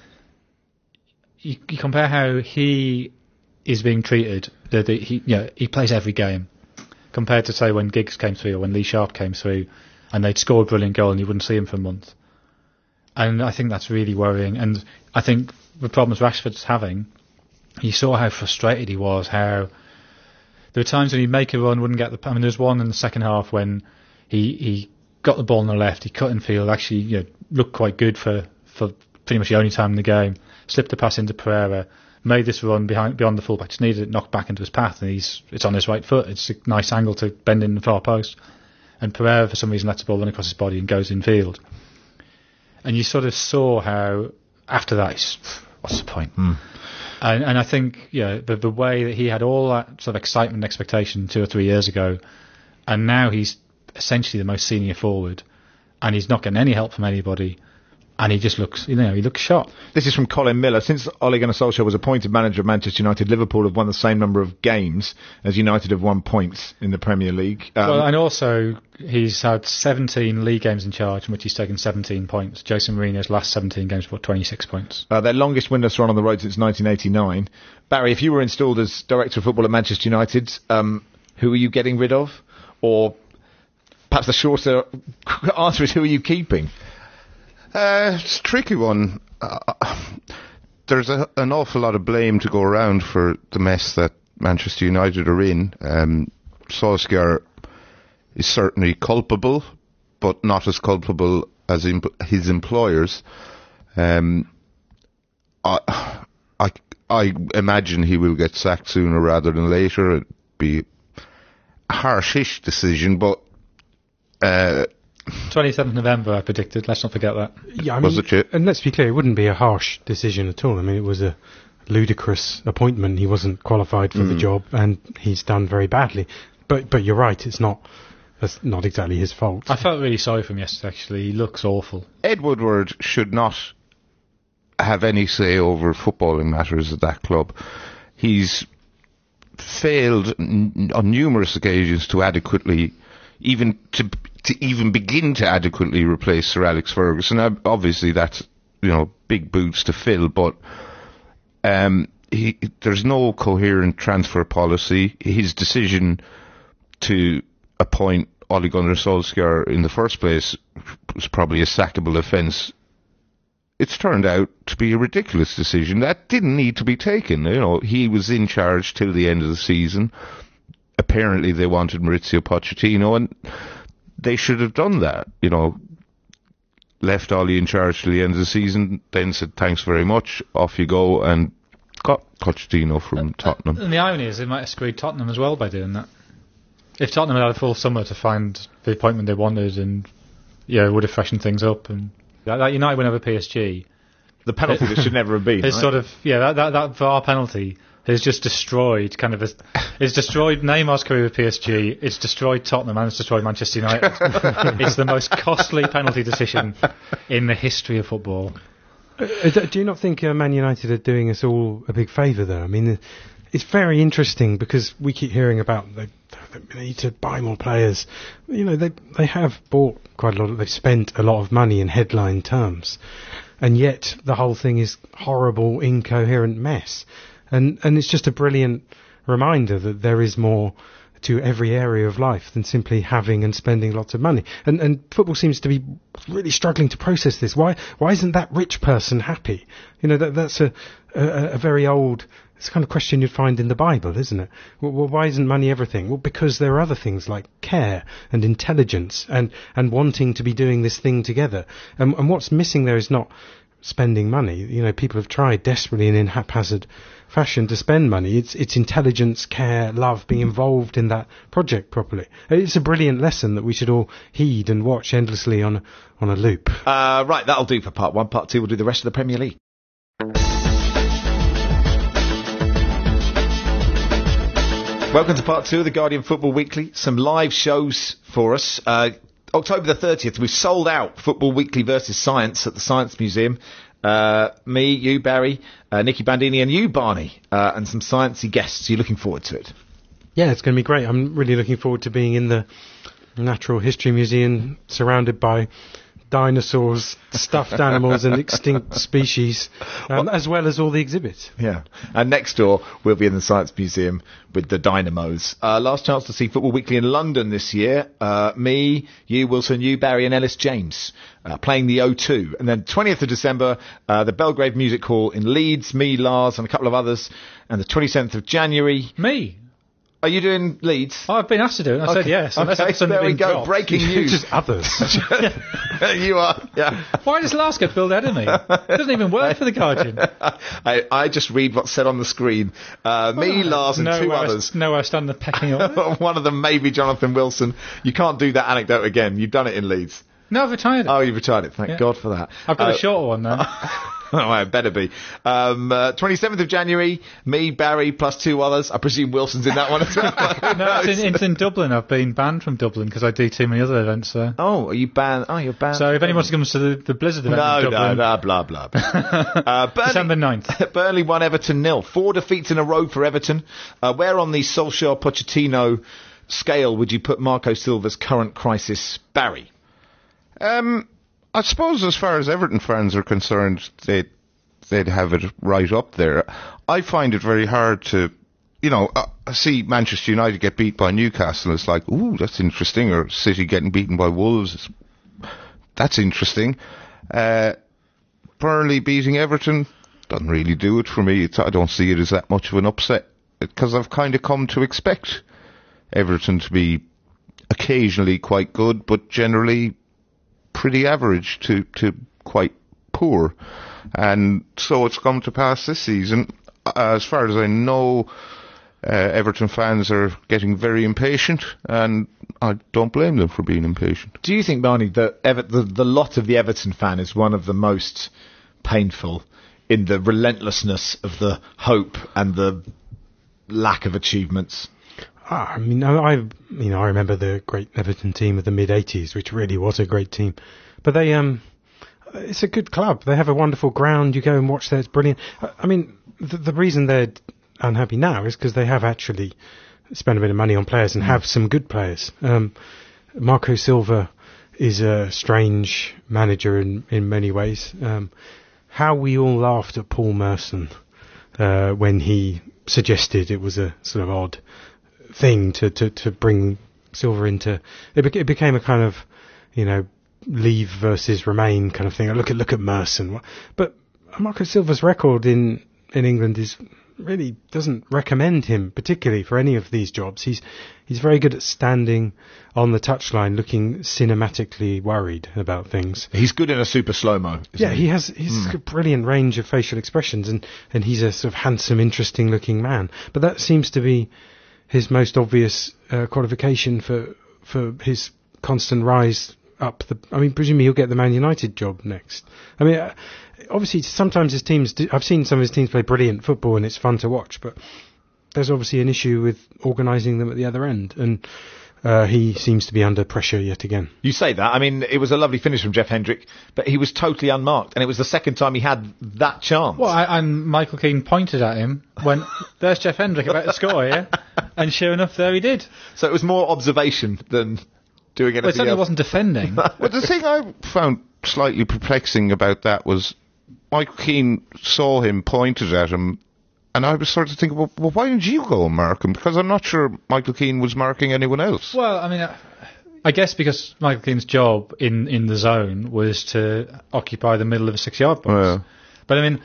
You compare how he is being treated, he plays every game, compared to, say, when Giggs came through or when Lee Sharp came through and they'd scored a brilliant goal and you wouldn't see him for a month. And I think that's really worrying. And I think the problems Rashford's having, you saw how frustrated he was, how there were times when he'd make a run, wouldn't get the... I mean, there was one in the second half when he got the ball on the left, he cut in field, actually looked quite good for pretty much the only time in the game, slipped the pass into Pereira, made this run beyond the fullback, just needed it knocked back into his path, and it's on his right foot. It's a nice angle to bend in the far post. And Pereira, for some reason, lets the ball run across his body and goes in field. And you sort of saw how, after that, what's the point? And I think, the way that he had all that sort of excitement and expectation 2 or 3 years ago, and now he's essentially the most senior forward, and he's not getting any help from anybody, and he just looks, he looks shot. This is from Colin Miller. Since Ole Gunnar Solskjaer was appointed manager of Manchester United, Liverpool have won the same number of games as United have won points in the Premier League. And also, he's had 17 league games in charge, in which he's taken 17 points. Jose Mourinho's last 17 games brought 26 points. Their longest winless run on the road since 1989. Barry, if you were installed as Director of Football at Manchester United, who are you getting rid of? Or perhaps the shorter answer is, who are you keeping? It's a tricky one. There's an awful lot of blame to go around for the mess that Manchester United are in. Solskjaer is certainly culpable, but not as culpable as his employers. I imagine he will get sacked sooner rather than later. It'd be a harshish decision, but 27th November, I predicted. Let's not forget that. Yeah, I mean, and let's be clear, it wouldn't be a harsh decision at all. I mean, it was a ludicrous appointment. He wasn't qualified for the job, and he's done very badly. But you're right, that's not exactly his fault. I felt really sorry for him yesterday, actually. He looks awful. Ed Woodward should not have any say over footballing matters at that club. He's failed on numerous occasions to adequately, even begin to adequately replace Sir Alex Ferguson. Obviously, that's big boots to fill, but there's no coherent transfer policy. His decision to appoint Ole Gunnar Solskjaer in the first place was probably a sackable offence. It's turned out to be a ridiculous decision that didn't need to be taken. He was in charge till the end of the season. Apparently they wanted Maurizio Pochettino, and they should have done that. Left Ole in charge till the end of the season, then said thanks very much, off you go, and got Pochettino from Tottenham. And the irony is they might have screwed Tottenham as well by doing that. If Tottenham had a full summer to find the appointment they wanted, and it would have freshened things up, and that United win over PSG, the penalty that should never have been. It's sort of that VAR penalty has just destroyed it's destroyed Neymar's career with PSG. It's destroyed Tottenham and it's destroyed Manchester United. It's the most costly penalty decision in the history of football. Do you not think Man United are doing us all a big favour, though? I mean, it's very interesting because we keep hearing about they need to buy more players. They have bought quite a lot. They've spent a lot of money in headline terms, and yet the whole thing is horrible, incoherent mess. And it's just a brilliant reminder that there is more to every area of life than simply having and spending lots of money. And football seems to be really struggling to process this. Why isn't that rich person happy? That's a very old, it's the kind of question you'd find in the Bible, isn't it? Well, why isn't money everything? Well, because there are other things like care and intelligence and wanting to be doing this thing together. And what's missing there is not spending money. People have tried desperately and in haphazard fashion to spend money. It's intelligence, care, love, being involved in that project properly. It's a brilliant lesson that we should all heed and watch endlessly on a loop. Right, that'll do for part one. Part two, we'll do the rest of the Premier League. Welcome to part two of the Guardian Football Weekly. Some live shows for us. October the 30th, we sold out Football Weekly versus Science at the Science Museum. Me, you, Barry, Nicky Bandini and you, Barney, and some sciencey guests. Are you looking forward to it? Yeah, it's going to be great. I'm really looking forward to being in the Natural History Museum, surrounded by dinosaurs, stuffed animals and extinct species, as well as all the exhibits. Yeah. And next door, we'll be in the Science Museum with the dynamos. Last chance to see Football Weekly in London this year. Me, you, Wilson, you, Barry and Ellis James playing the O2. And then 20th of December, the Belgrave Music Hall in Leeds, me, Lars and a couple of others. And the 27th of January... Me? Are you doing Leeds? Oh, I've been asked to do it. I said yes. Okay, there we go. Dropped. Breaking news. Just others. You are. Yeah. Why does Lars get billed ahead of me? It doesn't even work for the Guardian. I just read what's said on the screen. Me, Lars, and two others. I stand the pecking order. One of them may be Jonathan Wilson. You can't do that anecdote again. You've done it in Leeds. No, I've retired it. Oh, you've retired it. Thank God for that. I've got a shorter one now. Oh, it better be. 27th of January, me, Barry, plus two others. I presume Wilson's in that one as well. No, it's in Dublin. I've been banned from Dublin because I do too many other events there. Oh, are you banned? Oh, you're banned. So if anyone comes to the Blizzard event in Dublin... No, blah, blah. December 9th. Burnley won Everton 0. 4 defeats in a row for Everton. Where on the Solskjaer Pochettino scale would you put Marco Silva's current crisis, Barry? I suppose as far as Everton fans are concerned, they'd have it right up there. I find it very hard to, I see Manchester United get beat by Newcastle. It's like, ooh, that's interesting. Or City getting beaten by Wolves. That's interesting. Burnley beating Everton doesn't really do it for me. I don't see it as that much of an upset because I've kind of come to expect Everton to be occasionally quite good, but generally pretty average to quite poor. And so it's come to pass this season. As far as I know, Everton fans are getting very impatient, and I don't blame them for being impatient. Do you think, Barney, that the lot of the Everton fan is one of the most painful in the relentlessness of the hope and the lack of achievements? I mean, I remember the great Everton team of the mid-'80s, which really was a great team. But it's a good club. They have a wonderful ground. You go and watch there. It's brilliant. I mean, the reason they're unhappy now is because they have actually spent a bit of money on players and have some good players. Marco Silva is a strange manager in many ways. How we all laughed at Paul Merson when he suggested it was a sort of odd thing to bring Silva into it became a kind of, leave versus remain kind of thing. Look at Merson, but Marco Silva's record in England is really doesn't recommend him particularly for any of these jobs. He's very good at standing on the touchline, looking cinematically worried about things. He's good in a super slow-mo. He's a brilliant range of facial expressions, and he's a sort of handsome, interesting-looking man. But that seems to be his most obvious qualification for his constant rise up the. I mean, presumably he'll get the Man United job next. I mean, obviously sometimes his teams. I've seen some of his teams play brilliant football, and it's fun to watch. But there's obviously an issue with organising them at the other end, and he seems to be under pressure yet again. You say that. I mean, it was a lovely finish from Jeff Hendrick, but he was totally unmarked, and it was the second time he had that chance. Well, and Michael Keane pointed at him when there's Jeff Hendrick about to score here, and sure enough, there he did. So it was more observation than doing anything else. Well, it certainly wasn't defending. Well, the thing I found slightly perplexing about that was Michael Keane saw him, pointed at him, and I was sort of thinking, well, why didn't you go and mark him? Because I'm not sure Michael Keane was marking anyone else. Well, I mean, I guess because Michael Keane's job in the zone was to occupy the middle of a 6-yard box. Yeah. But I mean,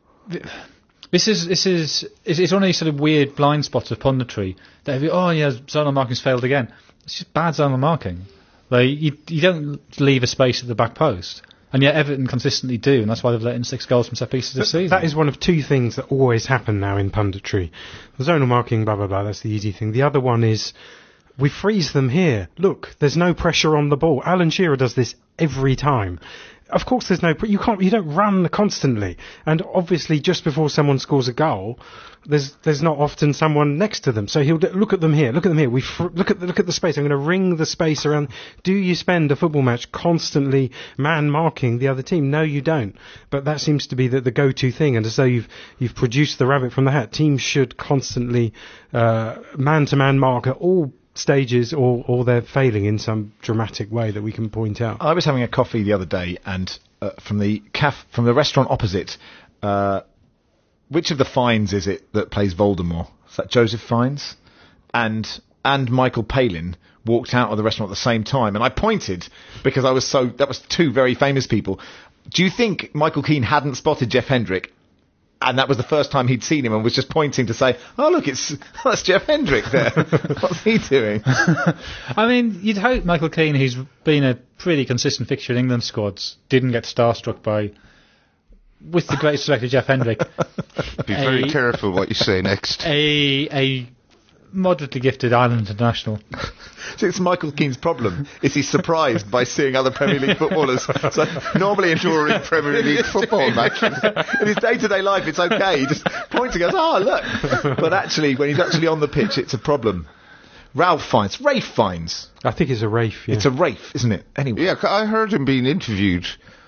it's one of these sort of weird blind spots of punditry that zonal marking's failed again. It's just bad zonal marking. Like you don't leave a space at the back post. And yet Everton consistently do, and that's why they've let in 6 goals from set pieces this season. That is one of 2 things that always happen now in punditry. The zonal marking, blah, blah, blah, that's the easy thing. The other one is, we freeze them here. Look, there's no pressure on the ball. Alan Shearer does this every time. Of course there's you don't run constantly. And obviously just before someone scores a goal, there's not often someone next to them. So he'll look at them here. Look at the space. I'm going to ring the space around. Do you spend a football match constantly man marking the other team? No, you don't. But that seems to be the go-to thing. And as though you've produced the rabbit from the hat, teams should constantly man-to-man mark at all stages, or they're failing in some dramatic way that we can point out. I was having a coffee the other day, and from the restaurant opposite, which of the Fiennes is it that plays Voldemort? Is that Joseph Fiennes? And Michael Palin walked out of the restaurant at the same time, and I pointed because that was 2 very famous people. Do you think Michael Keane hadn't spotted Jeff Hendrick? And that was the first time he'd seen him and was just pointing to say, oh, look, that's Jeff Hendrick there. What's he doing? I mean, you'd hope Michael Keane, who's been a pretty consistent fixture in England squads, didn't get starstruck by, with the great respect to Jeff Hendrick. Be very careful what you say next. A moderately gifted Ireland international. See, it's Michael Keane's problem. Is he's surprised by seeing other Premier League footballers? So normally during Premier League football matches, in his day-to-day life, it's okay. He just points and goes, "Oh, look!" But actually, when he's actually on the pitch, it's a problem. Rafe Fiennes. I think it's a Rafe. Yeah. It's a Rafe, isn't it? Anyway, yeah, I heard him being interviewed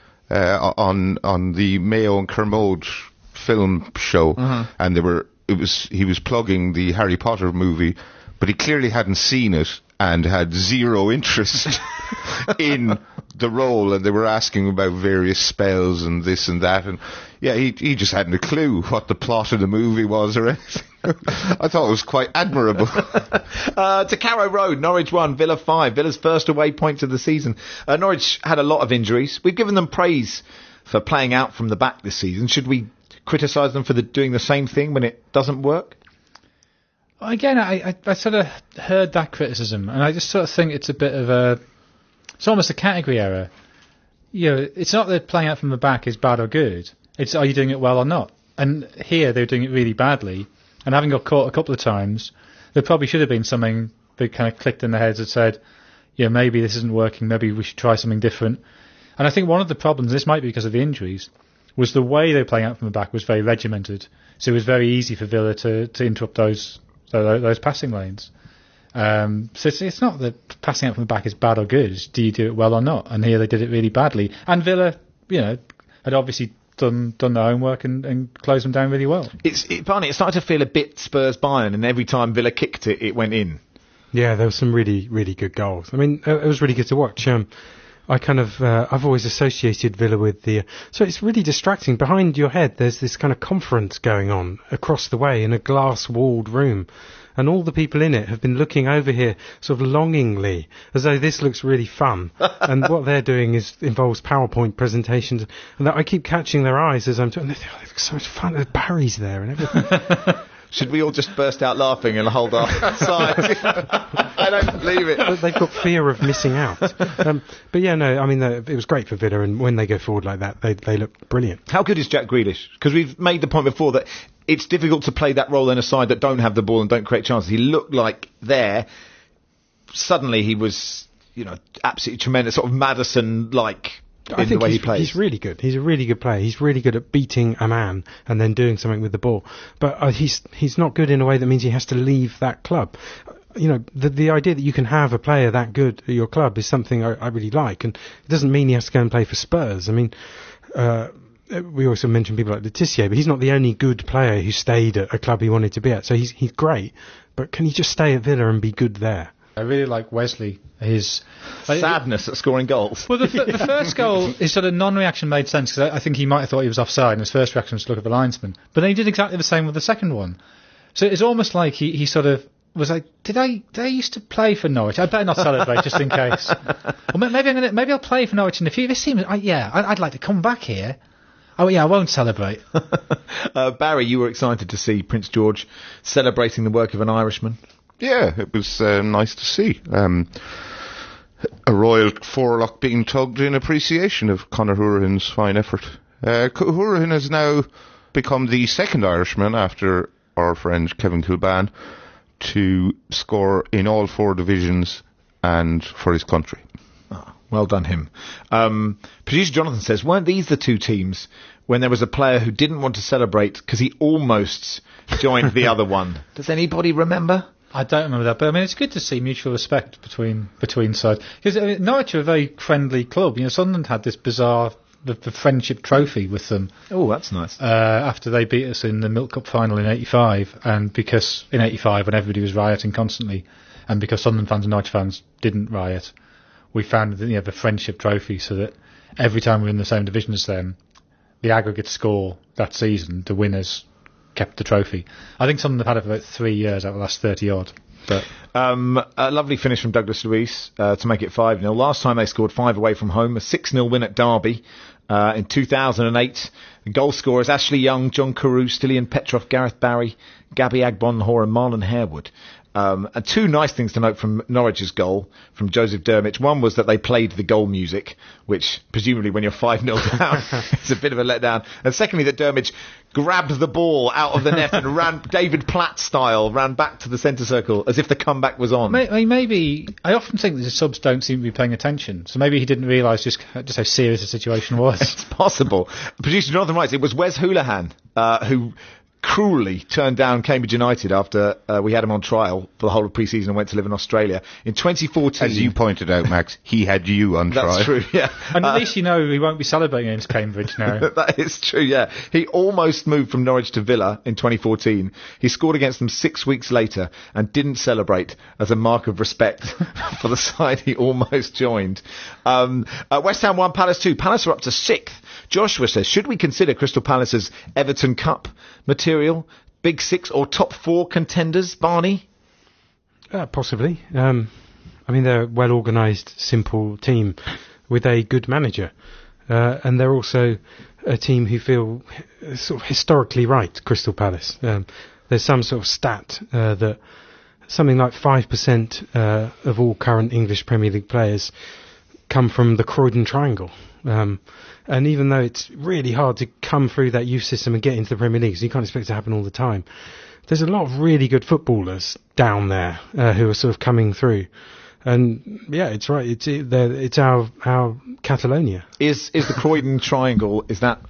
on the Mayo and Kermode film show, and he was plugging the Harry Potter movie, but he clearly hadn't seen it and had zero interest in the role, and they were asking about various spells and this and that, and yeah, he just hadn't a clue what the plot of the movie was or anything. I thought it was quite admirable. To Carrow Road, Norwich 1, Villa 5, Villa's first away point of the season. Norwich had a lot of injuries. We've given them praise for playing out from the back this season. Should we criticise them for doing the same thing when it doesn't work? Again, I sort of heard that criticism, and I just sort of think it's a bit of it's almost a category error. You know, it's not that playing out from the back is bad or good. It's, are you doing it well or not? And here they were doing it really badly, and having got caught a couple of times, there probably should have been something that kind of clicked in their heads that said, yeah, maybe this isn't working, maybe we should try something different. And I think one of the problems, this might be because of the injuries, was the way they were playing out from the back was very regimented. So it was very easy for Villa to interrupt those passing lanes. So it's not that passing out from the back is bad or good. It's, do you do it well or not? And here they did it really badly. And Villa, had obviously done their homework and closed them down really well. Barney, it started to feel a bit Spurs Bayern, and every time Villa kicked it, it went in. Yeah, there were some really, really good goals. I mean, it was really good to watch. I've always associated Villa with so it's really distracting. Behind your head, there's this kind of conference going on across the way in a glass-walled room. and all the people in it have been looking over here sort of longingly, as though this looks really fun. And what they're doing involves PowerPoint presentations, and that I keep catching their eyes as I'm doing. They think, oh, it's so much fun. There's Barry's there and everything. Should we all just burst out laughing and hold our sides? I don't believe it. But they've got fear of missing out. But yeah, no, I mean, it was great for Villa, and when they go forward like that, they look brilliant. How good is Jack Grealish? Because we've made the point before that it's difficult to play that role in a side that don't have the ball and don't create chances. He looked like there. Suddenly he was, absolutely tremendous, sort of Maddison-like. I think he's really good. He's a really good player. He's really good at beating a man and then doing something with the ball. But he's not good in a way that means he has to leave that club. The idea that you can have a player that good at your club is something I really like. And it doesn't mean he has to go and play for Spurs. I mean, we also mention people like Le Tissier, but he's not the only good player who stayed at a club he wanted to be at. So he's great. But can he just stay at Villa and be good there? I really like Wesley. His sadness at scoring goals. Well, the first goal, his sort of non-reaction made sense because I think he might have thought he was offside, and his first reaction was to look at the linesman. But then he did exactly the same with the second one. So it's almost like he sort of was like, did I used to play for Norwich? I better not celebrate just in case. Or maybe I'll play for Norwich in the future. This seems, I'd like to come back here. Oh yeah, I won't celebrate. Barry, you were excited to see Prince George celebrating the work of an Irishman. Yeah, it was nice to see. A royal forelock being tugged in appreciation of Conor Hourihane's fine effort. Hourihane has now become the second Irishman after our friend Kevin Kilbane to score in all 4 divisions and for his country. Oh, well done him. Producer Jonathan says, weren't these the 2 teams when there was a player who didn't want to celebrate because he almost joined the other one? Does anybody remember? I don't remember that, but I mean, it's good to see mutual respect between sides. Because Norwich are a very friendly club. Sunderland had this bizarre the friendship trophy with them. Oh, that's nice. After they beat us in the Milk Cup final in '85, and because in '85 when everybody was rioting constantly, and because Sunderland fans and Norwich fans didn't riot, we found the friendship trophy so that every time we were in the same division as them, the aggregate score that season, the winners kept the trophy. I think Sunderland have had it for about 3 years out of the last 30 odd. But a lovely finish from Douglas Luiz to make it 5-0. Last time they scored 5 away from home, a 6-0 win at Derby in 2008. The goal scorers Ashley Young, John Carew, Stilian Petrov, Gareth Barry, Gabby Agbonlahor and Marlon Harewood. And 2 nice things to note from Norwich's goal from Joseph Dermich. One was that they played the goal music, which presumably when you're 5-0 down is a bit of a letdown. And secondly, that Dermich grabbed the ball out of the net and ran David Platt style, ran back to the centre circle as if the comeback was on. Maybe I often think that the subs don't seem to be paying attention, so maybe he didn't realise just how serious the situation was. It's possible. Producer Jonathan writes, it was Wes Hoolahan who cruelly turned down Cambridge United after we had him on trial for the whole of pre-season and went to live in Australia. In 2014... As you pointed out, Max, he had you on trial. That's true, yeah. And at least he won't be celebrating against Cambridge now. That is true, yeah. He almost moved from Norwich to Villa in 2014. He scored against them 6 weeks later and didn't celebrate as a mark of respect for the side he almost joined. West Ham 1, Palace 2. Palace are up to 6th. Joshua says, should we consider Crystal Palace's Everton Cup material, Big 6 or top 4 contenders, Barney? Possibly. I mean, they're a well-organised, simple team with a good manager. And they're also a team who feel sort of historically right, Crystal Palace. There's some sort of stat that something like 5% of all current English Premier League players come from the Croydon Triangle. And even though it's really hard to come through that youth system and get into the Premier League, so you can't expect it to happen all the time, there's a lot of really good footballers down there who are sort of coming through. And yeah, it's right. It's our Catalonia. Is the Croydon Triangle, is that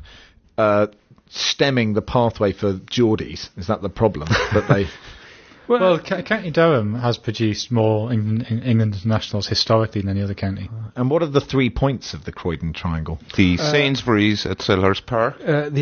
stemming the pathway for Geordies? Is that the problem that they? Well, County Durham has produced more England internationals historically than any other county. And what are the 3 points of the Croydon Triangle? The Sainsbury's at Selhurst Park. The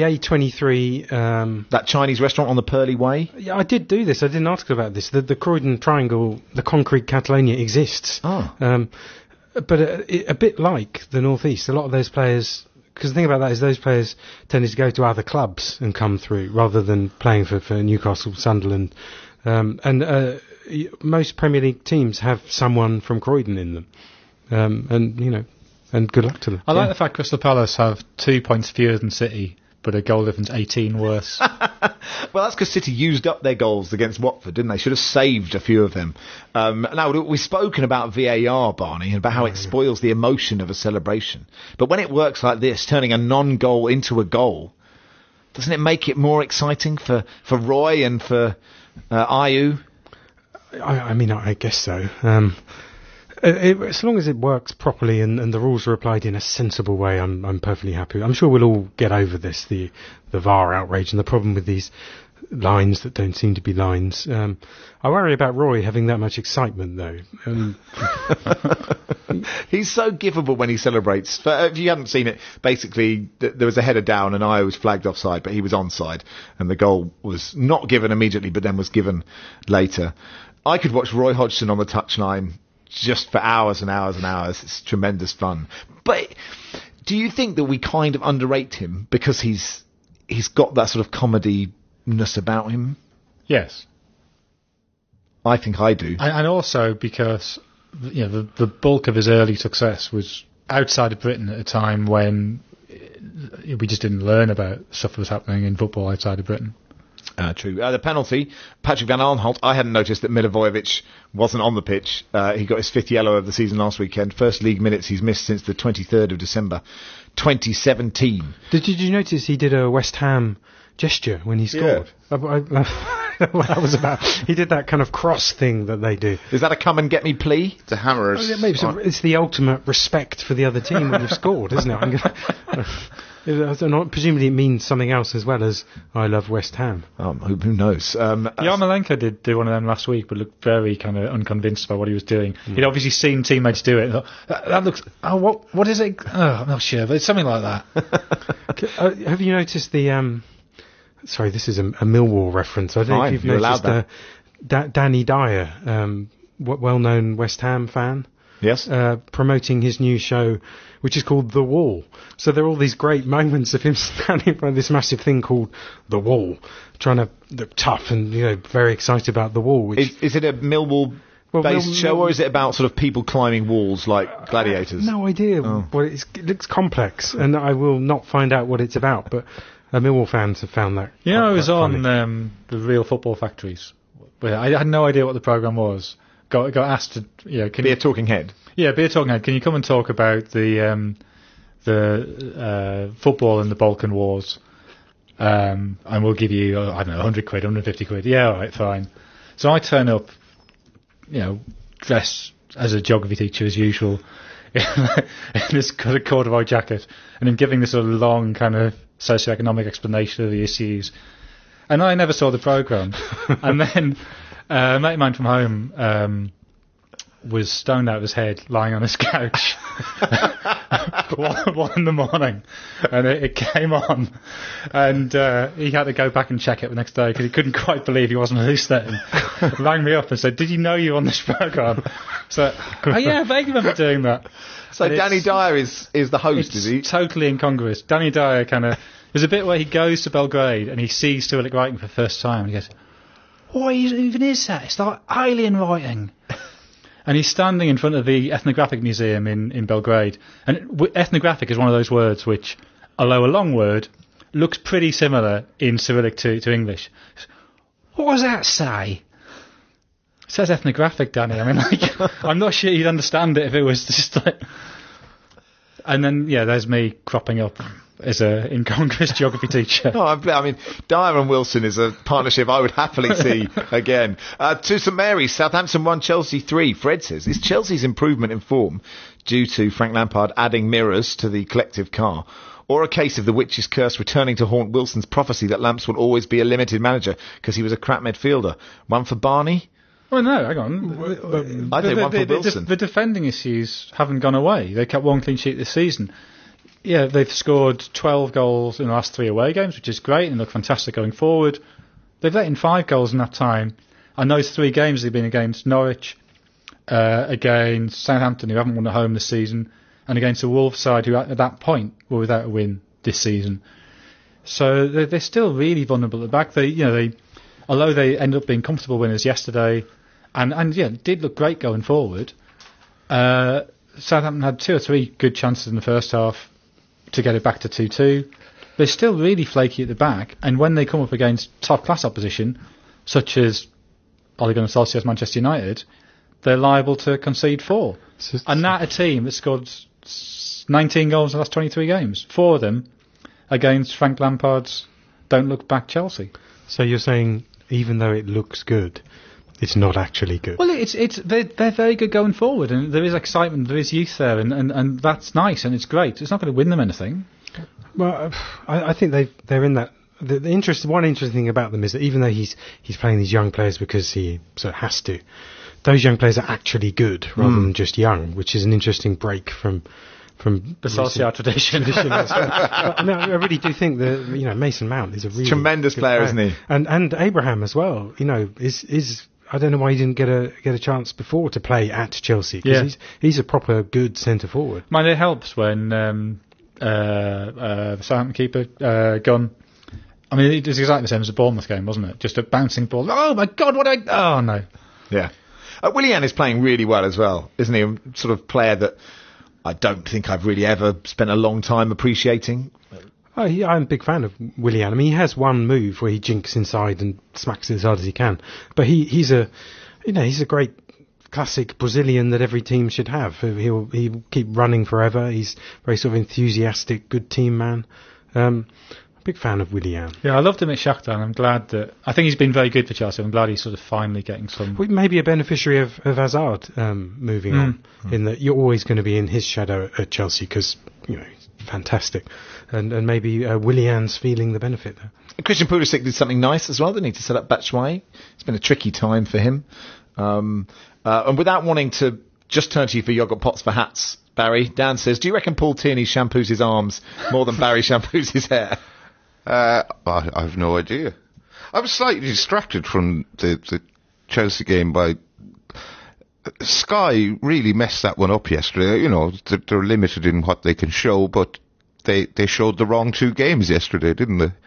A23... that Chinese restaurant on the Pearly Way? Yeah, I did do this. I did an article about this. The Croydon Triangle, the concrete Catalonia exists. Oh. But a bit like the North East, a lot of those players... Because the thing about that is those players tended to go to other clubs and come through, rather than playing for Newcastle, Sunderland, Most Premier League teams have someone from Croydon in them, and good luck to them. I like the fact Crystal Palace have 2 points fewer than City, but a goal difference 18 worse. Well, that's because City used up their goals against Watford, didn't they? Should have saved a few of them. Now, we've spoken about VAR, Barney, and about how it spoils the emotion of a celebration. But when it works like this, turning a non-goal into a goal, doesn't it make it more exciting for Roy and for Ayew? I guess so. As long as it works properly and the rules are applied in a sensible way, I'm perfectly happy. I'm sure we'll all get over this, the VAR outrage and the problem with these lines that don't seem to be lines. I worry about Roy having that much excitement, though. He's so givable when he celebrates. If you haven't seen it, basically there was a header down and I was flagged offside, but he was onside, and the goal was not given immediately, but then was given later. I could watch Roy Hodgson on the touchline just for hours and hours and hours. It's tremendous fun. But do you think that we kind of underrate him because he's got that sort of comedy-ness about him? Yes. I think I do. And also because the bulk of his early success was outside of Britain at a time when we just didn't learn about stuff that was happening in football outside of Britain. True. The penalty, Patrick van Aanholt, I hadn't noticed that Milivojevic wasn't on the pitch. He got his 5th yellow of the season last weekend. First league minutes he's missed since the 23rd of December 2017. Did you notice he did a West Ham gesture when he scored? Yeah. What that was about. He did that kind of cross thing that they do. Is that a come and get me plea? The Hammers. It's the ultimate respect for the other team when you've scored, isn't it? Presumably it means something else as well as I love West Ham. Who knows? Yarmolenko did do one of them last week, but looked very kind of unconvinced by what he was doing. He'd obviously seen teammates do it. And thought, that looks. Oh, what is it? Oh, I'm not sure, but it's something like that. Have you noticed the? Sorry, this is a Millwall reference. I don't know if you've noticed Danny Dyer, well-known West Ham fan. Yes. Promoting his new show, which is called The Wall. So there are all these great moments of him standing by this massive thing called The Wall, trying to look tough and very excited about The Wall. Which is it a Millwall-based show, or is it about sort of people climbing walls like gladiators? No idea. Well, it looks complex, and I will not find out what it's about, but Millwall fans have found that. I was on the Real Football Factories. I had no idea what the programme was. Got asked to be a talking head. Yeah, be a talking head. Can you come and talk about the football in the Balkan Wars? And we'll give you 100 quid, 150 quid. Yeah, all right, fine. So I turn up, dressed as a geography teacher as usual, in this kind of corduroy jacket, and I'm giving this sort of long kind of socioeconomic explanation of the issues. And I never saw the programme. And then a mate of mine from home was stoned out of his head, lying on his couch one in the morning, and it came on, and he had to go back and check it the next day because he couldn't quite believe he wasn't hallucinating. Rang me up and said, "Did you know you were on this programme?" So, yeah, I vaguely remember doing that. So and Danny Dyer is the host, is he? Totally incongruous. Danny Dyer there's a bit where he goes to Belgrade and he sees Stuart writing for the first time and he goes, "What even is that? It's like alien writing." And he's standing in front of the Ethnographic Museum in Belgrade. And ethnographic is one of those words which, although a long word, looks pretty similar in Cyrillic to English. What does that say? It says ethnographic, Danny. I mean, I'm not sure you'd understand it if it was just like... And then, there's me cropping up as an incongruous geography teacher. I mean, Dyer and Wilson is a partnership I would happily see again. To St Mary's, Southampton 1, Chelsea 3. Fred says, is Chelsea's improvement in form due to Frank Lampard adding mirrors to the collective car, or a case of the witch's curse returning to haunt Wilson's prophecy that Lamps will always be a limited manager because he was a crap midfielder? One for Barney? Well, no, hang on. I think one for Wilson. The defending issues haven't gone away. They kept one clean sheet this season. Yeah, they've scored 12 goals in the last 3 away games, which is great, and look fantastic going forward. They've let in 5 goals in that time. And those 3 games they've been against Norwich, against Southampton, who haven't won at home this season, and against the Wolves side, who at that point were without a win this season. So they're still really vulnerable at the back. although they ended up being comfortable winners yesterday, and did look great going forward. Southampton had 2 or 3 good chances in the first half to get it back to 2-2. They're still really flaky at the back, and when they come up against top-class opposition, such as Ole Gunnar Solskjaer's Manchester United, they're liable to concede 4. And that a team that scored 19 goals in the last 23 games, 4 of them against Frank Lampard's Don't Look Back Chelsea. So you're saying, even though it looks good, it's not actually good? Well, they're very good going forward, and there is excitement, there is youth there, and that's nice, and it's great. It's not going to win them anything. Well, I think they're in that. One interesting thing about them is that even though he's playing these young players because he sort of has to, those young players are actually good rather than just young, which is an interesting break from the Solskjaer tradition. No, I really do think that Mason Mount is a really tremendous player, isn't he? And Abraham as well. Is I don't know why he didn't get a chance before to play at Chelsea, because he's a proper good centre forward. Man, it helps when the Southampton keeper Gunn. I mean, it was exactly the same as the Bournemouth game, wasn't it? Just a bouncing ball. Oh my God! Oh no! Yeah, Willian is playing really well as well, isn't he? A sort of player that I don't think I've really ever spent a long time appreciating. I'm a big fan of Willian. I mean, he has one move where he jinks inside and smacks it as hard as he can. But he's a great classic Brazilian that every team should have. He'll keep running forever. He's very sort of enthusiastic, good team man. Big fan of Willian. Yeah, I loved him at Shakhtar, and I'm glad that... I think he's been very good for Chelsea. I'm glad he's sort of finally getting some... Maybe a beneficiary of Hazard moving on, in that you're always going to be in his shadow at Chelsea because, he's fantastic. And maybe Willian's feeling the benefit there. Christian Pulisic did something nice as well, didn't he, to set up Batshuayi? It's been a tricky time for him. And without wanting to just turn to you for yogurt pots for hats, Barry, Dan says, do you reckon Paul Tierney shampoos his arms more than Barry shampoos his hair? I have no idea. I was slightly distracted from the Chelsea game by... Sky really messed that one up yesterday. They're limited in what they can show, but they showed the wrong 2 games yesterday, didn't they?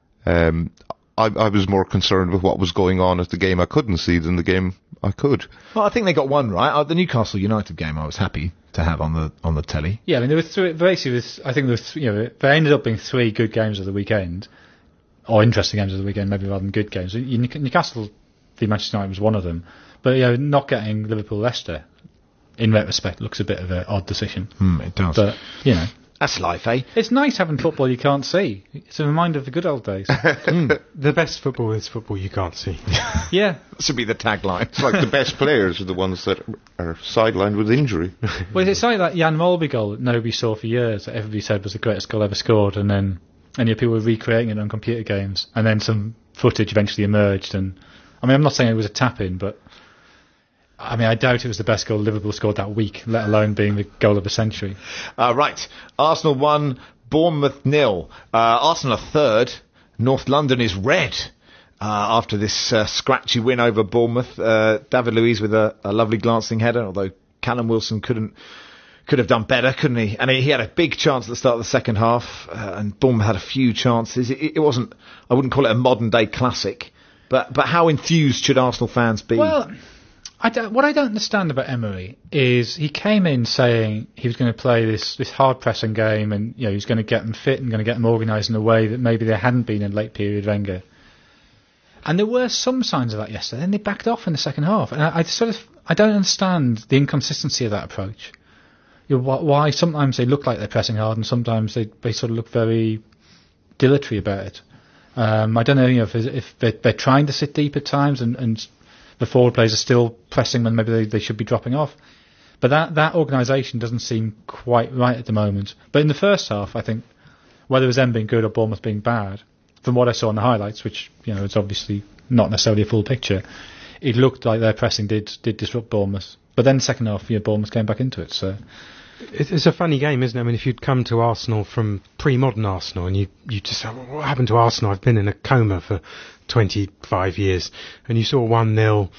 I was more concerned with what was going on at the game I couldn't see than the game I could. Well, I think they got one right. The Newcastle United game I was happy to have on the telly. Yeah, I mean, there were 3, basically, I think there ended up being 3 good games of the weekend, or interesting games of the weekend, maybe rather than good games. Newcastle v Manchester United was one of them, but not getting Liverpool-Leicester, in retrospect, looks a bit of an odd decision. It does. But, that's life, eh? It's nice having football you can't see. It's a reminder of the good old days. The best football is football you can't see. Yeah. That should be the tagline. It's like the best players are the ones that are sidelined with injury. Well, it's like that Jan Molby goal that nobody saw for years, that everybody said was the greatest goal ever scored, and then people were recreating it on computer games, and then some footage eventually emerged, and I mean, I'm not saying it was a tap-in, but I mean, I doubt it was the best goal Liverpool scored that week, let alone being the goal of the century. Right. Arsenal 1, Bournemouth 0. Arsenal are 3rd. North London is red after this scratchy win over Bournemouth. David Luiz with a lovely glancing header, although Callum Wilson could have done better, couldn't he? And he had a big chance at the start of the second half, and Bournemouth had a few chances. It wasn't... I wouldn't call it a modern-day classic, but how enthused should Arsenal fans be? Well... what I don't understand about Emery is he came in saying he was going to play this hard pressing game, and he was going to get them fit and going to get them organised in a way that maybe they hadn't been in late period Wenger. And there were some signs of that yesterday. Then they backed off in the second half, and I don't understand the inconsistency of that approach. Why sometimes they look like they're pressing hard, and sometimes they sort of look very dilatory about it. I don't know if they're trying to sit deep at times and the forward players are still pressing when maybe they should be dropping off. But that organisation doesn't seem quite right at the moment. But in the first half, I think, whether it was them being good or Bournemouth being bad, from what I saw in the highlights, which, it's obviously not necessarily a full picture, it looked like their pressing did disrupt Bournemouth. But then the second half, Bournemouth came back into it, so... It's a funny game, isn't it? I mean, if you'd come to Arsenal from pre-modern Arsenal and you just say, what happened to Arsenal? I've been in a coma for 25 years. And you saw 1-0,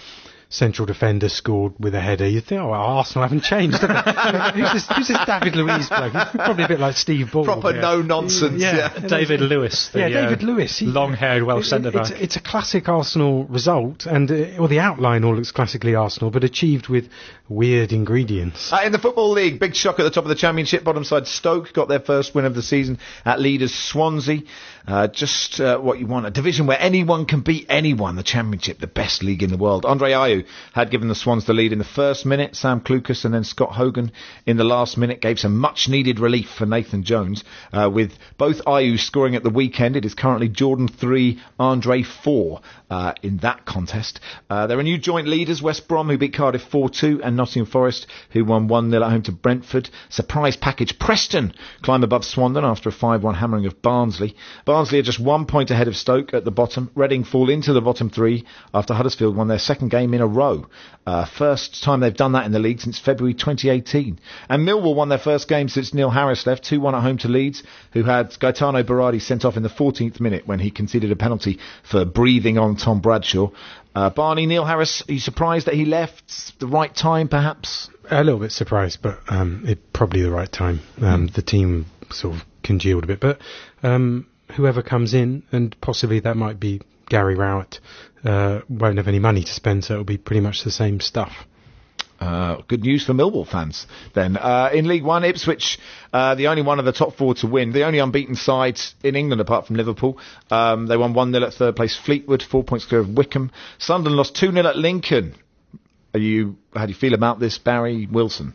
central defender scored with a header, you'd think, oh, well, Arsenal haven't changed, have they? Who's this David Luiz bloke? He's probably a bit like Steve Ball. Proper no-nonsense. David Lewis. David Lewis. Long-haired Welsh centre-back. It's a classic Arsenal result, and the outline all looks classically Arsenal, but achieved with weird ingredients. In the Football League, big shock at the top of the Championship. Bottom side Stoke got their first win of the season at leaders Swansea. Just what you want, a division where anyone can beat anyone. The Championship, the best league in the world. Andre Ayew had given the Swans the lead in the first minute. Sam Clucas and then Scott Hogan in the last minute gave some much needed relief for Nathan Jones. With both Ayew scoring at the weekend, it is currently Jordan 3, Andre 4 in that contest. There are new joint leaders, West Brom, who beat Cardiff 4-2, and Nottingham Forest, who won 1-0 at home to Brentford. Surprise package, Preston climb above Swindon after a 5-1 hammering of Barnsley. Barnsley are just 1 point ahead of Stoke at the bottom. Reading fall into the bottom three after Huddersfield won their second game in a row. First time they've done that in the league since February 2018. And Millwall won their first game since Neil Harris left, 2-1 at home to Leeds, who had Gaetano Berardi sent off in the 14th minute when he conceded a penalty for breathing on Tom Bradshaw. Barney, Neil Harris, are you surprised that he left? The right time, perhaps? A little bit surprised, but probably the right time. The team sort of congealed a bit, but whoever comes in, and possibly that might be Gary Rowett, won't have any money to spend, so it'll be pretty much the same stuff. Good news for Millwall fans then. In League One, Ipswich, the only one of the top four to win, the only unbeaten side in England apart from Liverpool. They won 1-0 at third place Fleetwood, 4 points clear of Wickham. Sunderland lost 2-0 at Lincoln. How do you feel about this, Barry Wilson?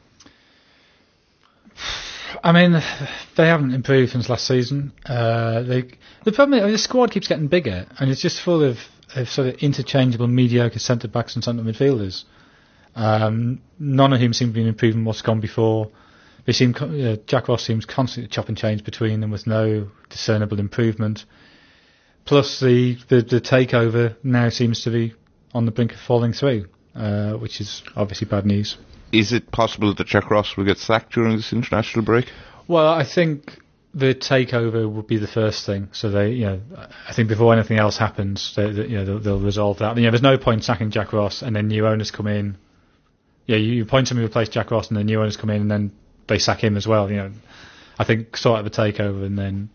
I mean, they haven't improved since last season. The problem is the squad keeps getting bigger, and it's just full of sort of interchangeable, mediocre centre-backs and centre midfielders. None of whom seem to be improving what's gone before. They seem, Jack Ross seems constantly chop and change between them with no discernible improvement. Plus, the takeover now seems to be on the brink of falling through, which is obviously bad news. Is it possible that Jack Ross will get sacked during this international break? Well, I think the takeover would be the first thing. So I think before anything else happens, they'll resolve that. There's no point sacking Jack Ross and then new owners come in. You appoint somebody to replace Jack Ross and then new owners come in and then they sack him as well. I think sort of a takeover and then.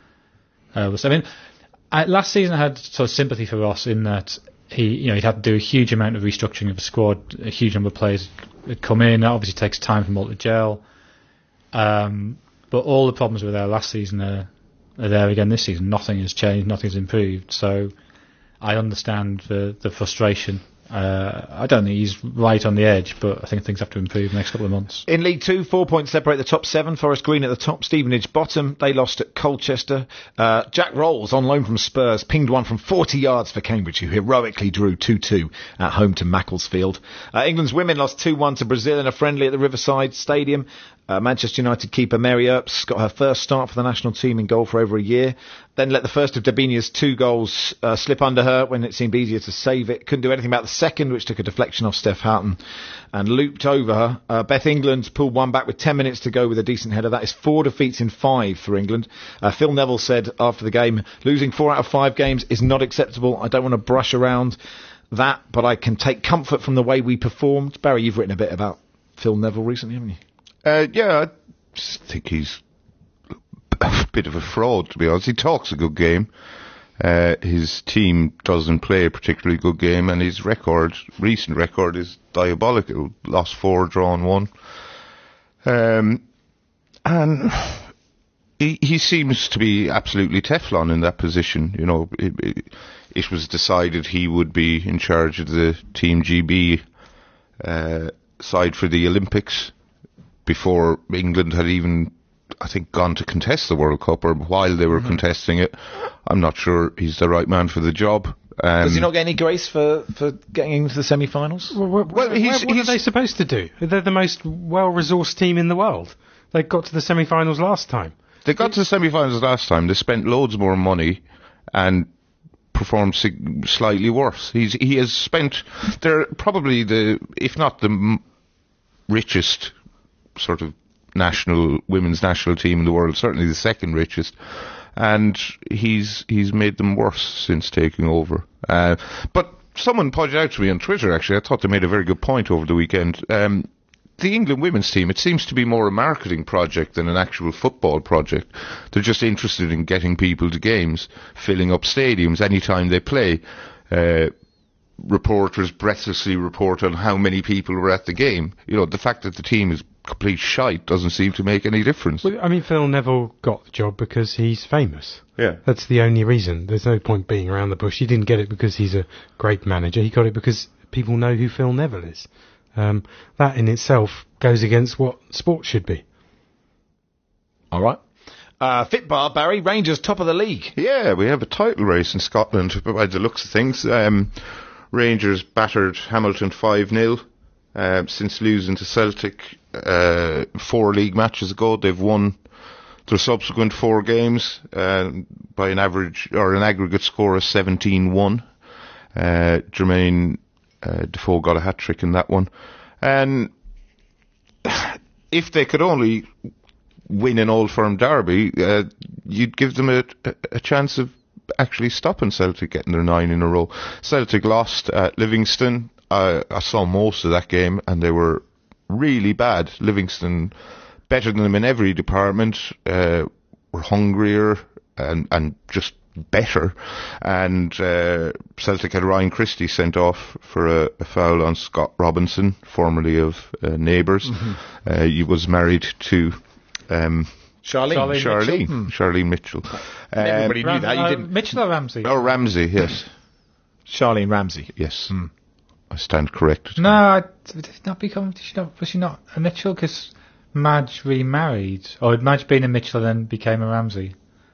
Last season I had sort of sympathy for Ross in that he'd had to do a huge amount of restructuring of the squad. A huge number of players had come in. That obviously takes time for them all to gel. But all the problems were there last season are there again this season. Nothing has changed. Nothing's improved. So I understand the frustration. I don't think he's right on the edge, but I think things have to improve in the next couple of months. In League 2, 4 points separate the top 7. Forest Green at the top, Stevenage bottom. They lost at Colchester. Jack Rolls, on loan from Spurs, pinged one from 40 yards for Cambridge, who heroically drew 2-2 at home to Macclesfield. England's women lost 2-1 to Brazil in a friendly at the Riverside Stadium. Manchester United keeper Mary Earps got her first start for the national team in goal for over a year. Then let the first of Dabinia's 2 goals slip under her when it seemed easier to save it. Couldn't do anything about the second, which took a deflection off Steph Houghton and looped over her. Beth England pulled one back with 10 minutes to go with a decent header. That is 4 defeats in 5 for England. Phil Neville said after the game, losing 4 out of 5 games is not acceptable. I don't want to brush around that, but I can take comfort from the way we performed. Barry, you've written a bit about Phil Neville recently, haven't you? I just think he's a bit of a fraud, to be honest. He talks a good game. His team doesn't play a particularly good game, and his recent record is diabolical. Lost 4, drawn 1. And he seems to be absolutely Teflon in that position. It was decided he would be in charge of the Team GB side for the Olympics before England had even, I think, gone to contest the World Cup, or while they were contesting it. I'm not sure he's the right man for the job. Does he not get any grace for getting into the semi-finals? What are they supposed to do? They're the most well-resourced team in the world. They got to the semi-finals last time. They got to the semi-finals last time. They spent loads more money and performed slightly worse. He has spent... They're probably if not the richest sort of women's national team in the world, certainly the second richest, and he's made them worse since taking over. But someone pointed out to me on Twitter, actually, I thought they made a very good point over the weekend. The England women's team, it seems to be more a marketing project than an actual football project. They're just interested in getting people to games, filling up stadiums anytime they play. Reporters breathlessly report on how many people were at the game. The fact that the team is complete shite doesn't seem to make any difference. Well, I mean, Phil Neville got the job because he's famous. Yeah. That's the only reason. There's no point beating around the bush. He didn't get it because he's a great manager. He got it because people know who Phil Neville is. That in itself goes against what sport should be. All right. Fitbar, Barry, Rangers top of the league. Yeah, we have a title race in Scotland by the looks of things. Rangers battered Hamilton 5-0 since losing to Celtic 4 league matches ago. They've won their subsequent 4 games by an aggregate score of 17-1. Jermaine Defoe got a hat-trick in that one. And if they could only win an Old Firm derby, you'd give them a chance of actually stopping Celtic getting their 9 in a row. Celtic lost at Livingston. I saw most of that game, and they were really bad. Livingston, better than them in every department, were hungrier and just better. And Celtic had Ryan Christie sent off for a foul on Scott Robinson, formerly of Neighbours. Mm-hmm. He was married to Charlene Mitchell. Everybody knew that. You didn't. Mitchell or Ramsey? Oh, Ramsey, yes. Charlene Ramsey. Yes. I stand corrected. No, did it not become? Was she not a Mitchell? Because Madge remarried, or had Madge been a Mitchell and then became a Ramsey?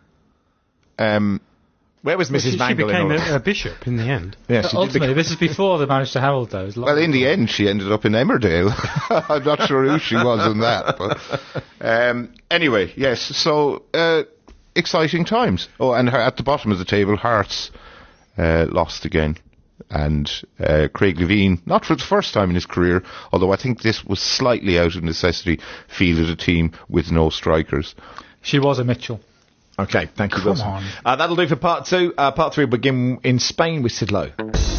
Where was Mrs. Bangle? She became a bishop in the end. Yeah, ultimately, this is before the marriage to Harold, though. Well, in the end, she ended up in Emmerdale. I'm not sure who she was in that. But anyway, yes, so exciting times. Oh, and at the bottom of the table, Hearts lost again. And Craig Levein, not for the first time in his career, although I think this was slightly out of necessity, fielded a team with no strikers. She was a Mitchell. Okay, thank you, Come Wilson. on. That'll do for part 2. Part 3 will begin in Spain with Sid Lowe.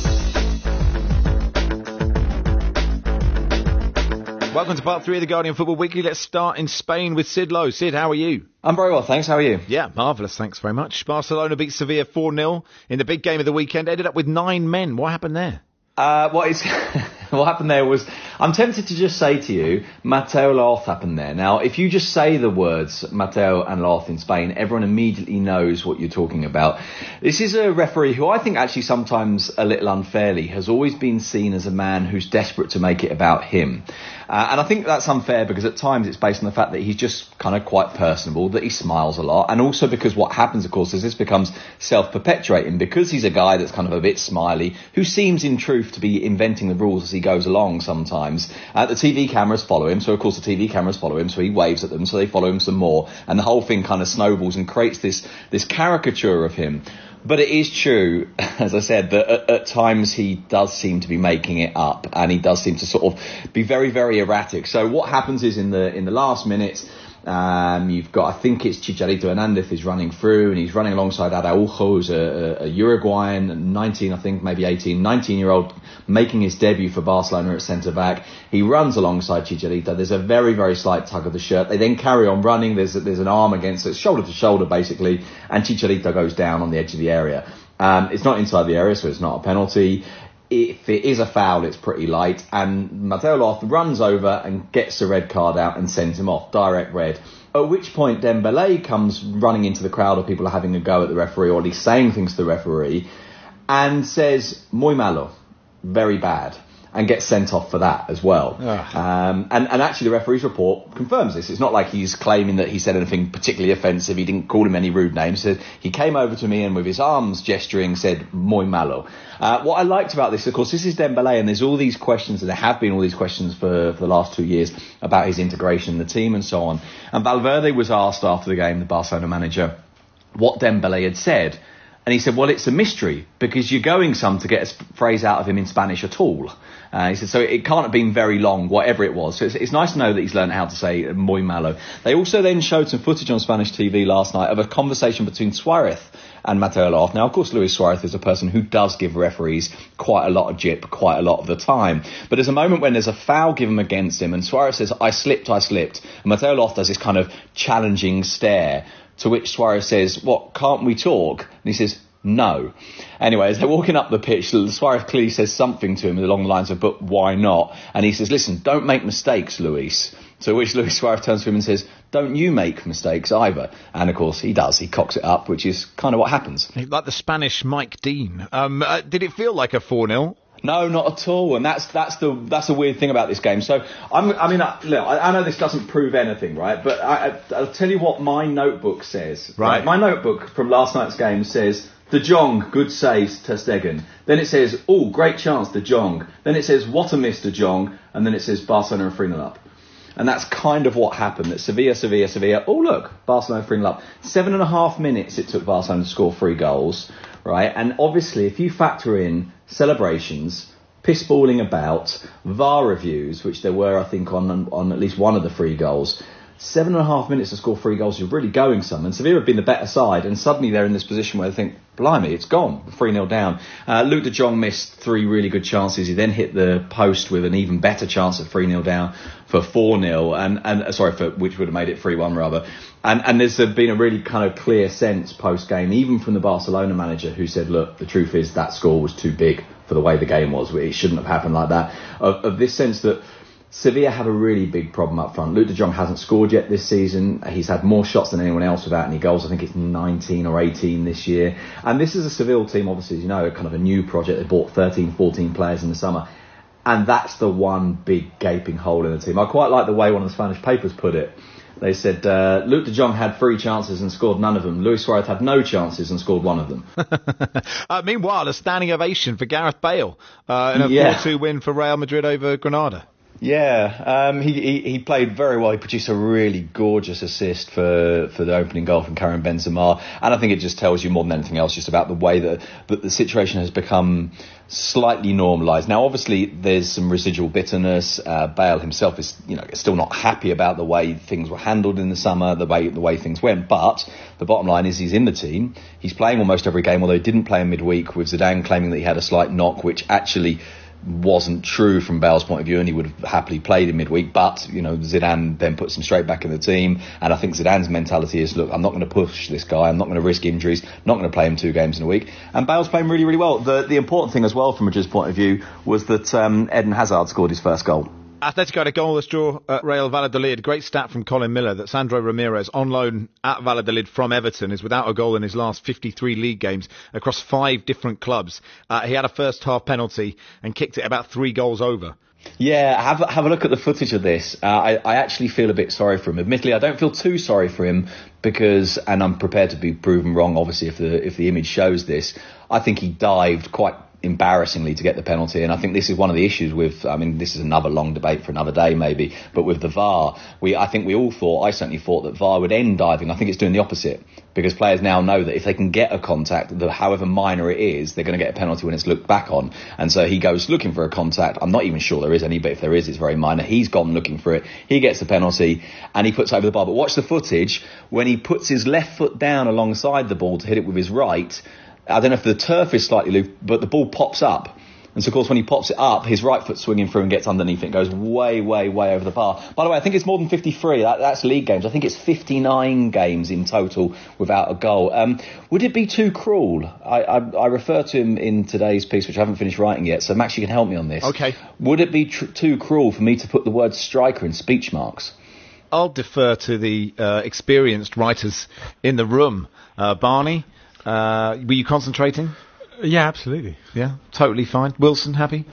Welcome to part 3 of the Guardian Football Weekly. Let's start in Spain with Sid Lowe. Sid, how are you? I'm very well, thanks. How are you? Yeah, marvellous. Thanks very much. Barcelona beat Sevilla 4-0 in the big game of the weekend. Ended up with 9 men. What happened there? What happened there was, I'm tempted to just say to you, Mateo Laoz happened there. Now, if you just say the words Mateo and Laoz in Spain, everyone immediately knows what you're talking about. This is a referee who I think actually sometimes a little unfairly has always been seen as a man who's desperate to make it about him. And I think that's unfair because at times it's based on the fact that he's just kind of quite personable, that he smiles a lot. And also because what happens, of course, is this becomes self-perpetuating because he's a guy that's kind of a bit smiley, who seems in truth to be inventing the rules as he goes along sometimes. The TV cameras follow him. So, of course, the TV cameras follow him. So he waves at them. So they follow him some more. And the whole thing kind of snowballs and creates this caricature of him. But it is true, as I said, that at times he does seem to be making it up, and he does seem to sort of be very, very erratic. So what happens is in the last minutes, you've got, I think it's Chicharito Hernandez is running through, and he's running alongside Araujo, who's a Uruguayan, 19, I think, maybe 18, 19-year-old, making his debut for Barcelona at centre-back. He runs alongside Chicharito. There's a very, very slight tug of the shirt. They then carry on running. There's an arm against it, shoulder to shoulder, basically, and Chicharito goes down on the edge of the area. It's not inside the area, so it's not a penalty. If it is a foul, it's pretty light, and Mateo Laoz runs over and gets the red card out and sends him off, direct red. At which point Dembélé comes running into the crowd of people having a go at the referee, or at least saying things to the referee, and says, muy malo, very bad, and gets sent off for that as well. And actually the referee's report confirms this. It's not like he's claiming that he said anything particularly offensive. He didn't call him any rude names. So he came over to me and with his arms gesturing said, muy malo. What I liked about this, of course, this is Dembélé, and there's all these questions, and there have been all these questions for the last 2 years about his integration in the team and so on. And Valverde was asked after the game, the Barcelona manager, what Dembélé had said. And he said, well, it's a mystery because you're going some to get a phrase out of him in Spanish at all. He said, so it can't have been very long, whatever it was. So it's nice to know that he's learned how to say muy malo. They also then showed some footage on Spanish TV last night of a conversation between Suarez and Mateo Laoz. Now, of course, Luis Suarez is a person who does give referees quite a lot of jip quite a lot of the time. But there's a moment when there's a foul given against him and Suarez says, I slipped. And Mateo Laoz does this kind of challenging stare, to which Suarez says, what, can't we talk? And he says, no. Anyway, as they're walking up the pitch, Suarez clearly says something to him along the lines of, but why not? And he says, listen, don't make mistakes, Luis. To which Luis Suarez turns to him and says, don't you make mistakes either. And of course he does. He cocks it up, which is kind of what happens. Like the Spanish Mike Dean. Did it feel like a 4-0? No, not at all, and that's the weird thing about this game. So I know this doesn't prove anything, right? But I'll tell you what my notebook says. Right, my notebook from last night's game says De Jong, good saves, Ter Stegen. Then it says, oh, great chance, De Jong. Then it says, what a miss, De Jong, and then it says Barcelona are 3-0 up. And that's kind of what happened. That Sevilla. Oh look, Barcelona 3-0 up. 7.5 minutes it took Barcelona to score 3 goals. Right, and obviously if you factor in celebrations, piss-balling about, VAR reviews, which there were, I think, on at least one of the 3 goals, 7.5 minutes to score 3 goals, you're really going some. And Sevilla have been the better side, and suddenly they're in this position where they think, blimey, it's gone, 3-0 down. Luke de Jong missed 3 really good chances. He then hit the post with an even better chance at 3-0 down for 4-0, which would have made it 3-1 rather. And there's been a really kind of clear sense post-game, even from the Barcelona manager, who said, look, the truth is that score was too big for the way the game was. It shouldn't have happened like that. Of this sense that Sevilla have a really big problem up front. Luke de Jong hasn't scored yet this season. He's had more shots than anyone else without any goals. I think it's 19 or 18 this year. And this is a Seville team, obviously, as you know, kind of a new project. They bought 13, 14 players in the summer. And that's the one big gaping hole in the team. I quite like the way one of the Spanish papers put it. They said, Luke de Jong had 3 chances and scored none of them. Luis Suarez had no chances and scored 1 of them. Meanwhile, a standing ovation for Gareth Bale in a 4-2 win for Real Madrid over Granada. Yeah, he played very well. He produced a really gorgeous assist for the opening goal from Karim Benzema, and I think it just tells you more than anything else just about the way that the situation has become slightly normalised. Now, obviously, there's some residual bitterness. Bale himself is, still not happy about the way things were handled in the summer, the way things went. But the bottom line is he's in the team. He's playing almost every game, although he didn't play in midweek, with Zidane claiming that he had a slight knock, which actually wasn't true from Bale's point of view, and he would have happily played in midweek. But Zidane then puts him straight back in the team, and I think Zidane's mentality is, look, I'm not going to push this guy, I'm not going to risk injuries, not going to play him 2 games in a week. And Bale's playing really, really well. The important thing as well from Madrid's point of view was that Eden Hazard scored his first goal. Atletico had a goalless draw at Real Valladolid. Great stat from Colin Miller that Sandro Ramirez, on loan at Valladolid from Everton, is without a goal in his last 53 league games across 5 different clubs. He had a first half penalty and kicked it about 3 goals over. Yeah, have a look at the footage of this. I actually feel a bit sorry for him. Admittedly, I don't feel too sorry for him because, and I'm prepared to be proven wrong, obviously, if the image shows this, I think he dived quite embarrassingly to get the penalty, and I think this is one of the issues with, this is another long debate for another day maybe, but with the VAR, I certainly thought that VAR would end diving. I think it's doing the opposite, because players now know that if they can get a contact, however minor it is, they're going to get a penalty when it's looked back on. And so he goes looking for a contact. I'm not even sure there is any, but if there is, it's very minor. He's gone looking for it. He gets the penalty and he puts it over the bar. But watch the footage when he puts his left foot down alongside the ball to hit it with his right. I don't know if the turf is slightly loose, but the ball pops up. And so, of course, when he pops it up, his right foot's swinging through and gets underneath it. It goes way, way, way over the bar. By the way, I think it's more than 53. That's league games. I think it's 59 games in total without a goal. Would it be too cruel? I refer to him in today's piece, which I haven't finished writing yet, so Max, you can help me on this. Okay. Would it be too cruel for me to put the word striker in speech marks? I'll defer to the experienced writers in the room. Barney? Were you concentrating? Yeah, absolutely. Yeah, totally fine. Wilson, happy?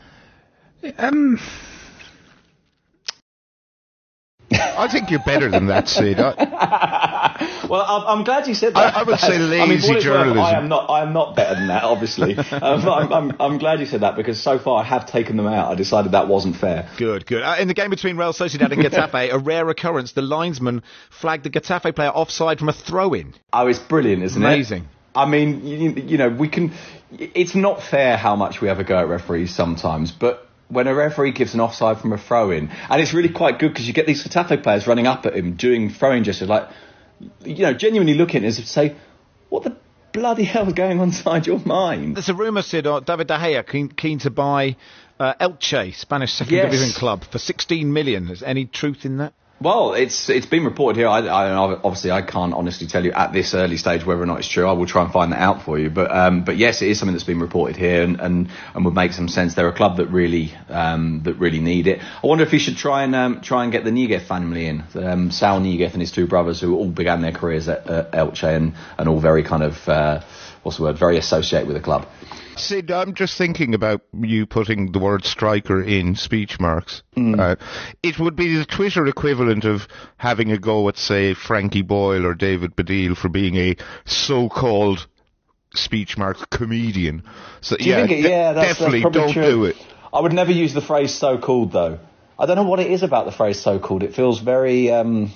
I think you're better than that, Sid. Well, I'm glad you said that. I would say lazy journalism. I am not better than that, obviously. I'm glad you said that, because so far I have taken them out. I decided that wasn't fair. Good. In the game between Real Sociedad and Getafe, a rare occurrence, the linesman flagged the Getafe player offside from a throw-in. Oh, it's brilliant, isn't it? Amazing. I mean, you know, we can. It's not fair how much we have a go at referees sometimes, but when a referee gives an offside from a throw-in, and it's really quite good because you get these Getafe players running up at him doing throwing gestures, like, you know, genuinely looking at it as if to say, what the bloody hell is going on inside your mind? There's a rumour, Sid, David De Gea keen to buy Elche, Spanish second division club, for 16 million. Is any truth in that? Well, it's been reported here. I obviously I can't honestly tell you at this early stage whether or not it's true. I will try and find that out for you. But yes, it is something that's been reported here and would make some sense. They're a club that really need it. I wonder if he should try and get the Niguez family in. Saul Niguez and his two brothers, who all began their careers at Elche and all very kind of very associated with the club. Sid, I'm just thinking about you putting the word striker in speech marks. It would be the Twitter equivalent of having a go at, say, Frankie Boyle or David Baddiel for being a so-called speech marks comedian. So, definitely don't do it. I would never use the phrase so-called, though. I don't know what it is about the phrase so-called. It feels very...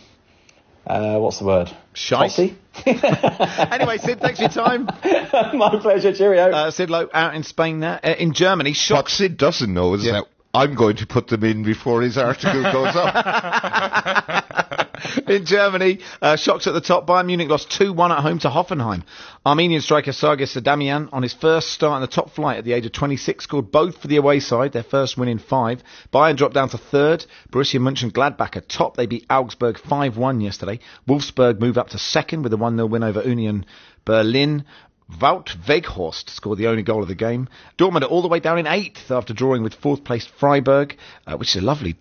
what's the word? Shite. Anyway, Sid, thanks for your time. My pleasure. Cheerio. Sid Lowe out in Spain now. In Germany, What Sid doesn't know is that I'm going to put them in before his article goes up. In Germany, shocks at the top. Bayern Munich lost 2-1 at home to Hoffenheim. Armenian striker Sergei Sadamian, on his first start in the top flight at the age of 26, scored both for the away side, their first win in 5. Bayern dropped down to third. Borussia Mönchengladbach are top. They beat Augsburg 5-1 yesterday. Wolfsburg move up to second with a 1-0 win over Union Berlin. Wout Weghorst scored the only goal of the game. Dortmund are all the way down in 8th after drawing with 4th placed Freiburg, which is a lovely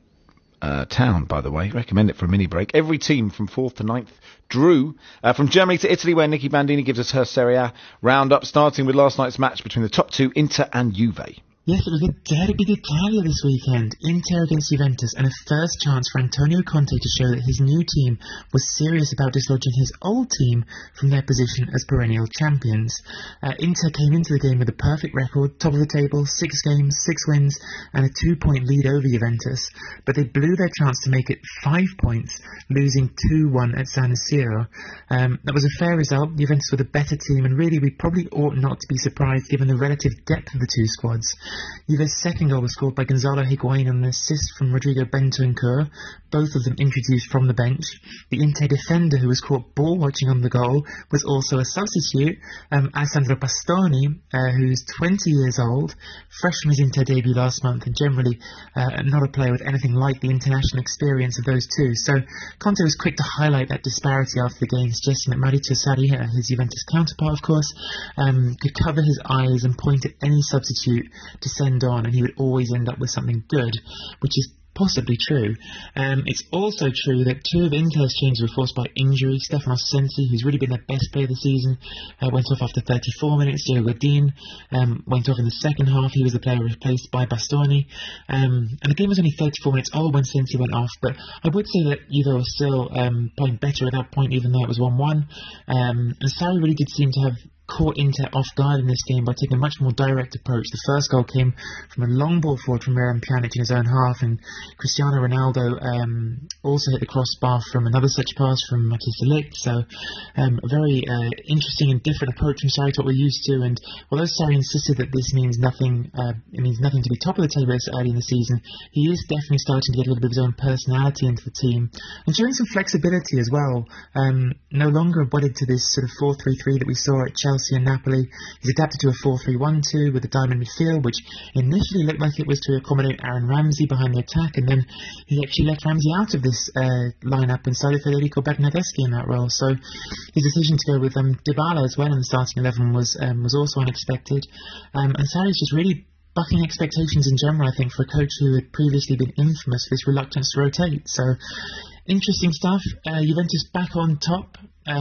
town, by the way. Recommend it for a mini break. Every team from 4th to 9th drew. From Germany to Italy, where Nicky Bandini gives us her Serie A roundup, starting with last night's match between the top two, Inter and Juve. Yes, it was a derby d'Italia this weekend, Inter against Juventus, and a first chance for Antonio Conte to show that his new team was serious about dislodging his old team from their position as perennial champions. Inter came into the game with a perfect record, top of the table, 6 games, 6 wins, and a 2-point lead over Juventus, but they blew their chance to make it 5 points, losing 2-1 at San Siro. That was a fair result. Juventus were the better team, and really we probably ought not to be surprised given the relative depth of the two squads. Juve's second goal was scored by Gonzalo Higuain on an assist from Rodrigo Bentancur, both of them introduced from the bench. The Inter defender who was caught ball watching on the goal was also a substitute, Alessandro Bastoni, who's 20 years old, fresh from his Inter debut last month, and generally not a player with anything like the international experience of those two. So Conte was quick to highlight that disparity after the game, suggesting that Maurizio Sarri, his Juventus counterpart of course, could cover his eyes and point at any substitute to send on, and he would always end up with something good, which is possibly true. It's also true that 2 of Inter's changes were forced by injury. Stefano Sensi, who's really been their best player this season, went off after 34 minutes. Diego Godin went off in the second half. He was the player replaced by Bastoni. And the game was only 34 minutes old when Sensi went off, but I would say that Juve was still playing better at that point, even though it was 1-1. And Sarri really did seem to have caught Inter off guard in this game by taking a much more direct approach. The first goal came from a long ball forward from Miran Pjanic in his own half, and Cristiano Ronaldo also hit the crossbar from another such pass from Matthijs de Ligt. So a very interesting and different approach from Sarri to what we're used to. And although Sarri insisted that this means nothing, it means nothing to be top of the table this early in the season, he is definitely starting to get a little bit of his own personality into the team and showing some flexibility as well. No longer wedded to this sort of 4-3-3 that we saw at Chelsea and Napoli. He's adapted to a 4-3-1-2 with a diamond midfield, which initially looked like it was to accommodate Aaron Ramsey behind the attack, and then he actually left Ramsey out of this lineup and started Federico Bernardeschi in that role. So his decision to go with Dybala as well in the starting 11 was also unexpected. And Sarri's just really bucking expectations in general, I think, for a coach who had previously been infamous for his reluctance to rotate. So interesting stuff. Juventus back on top.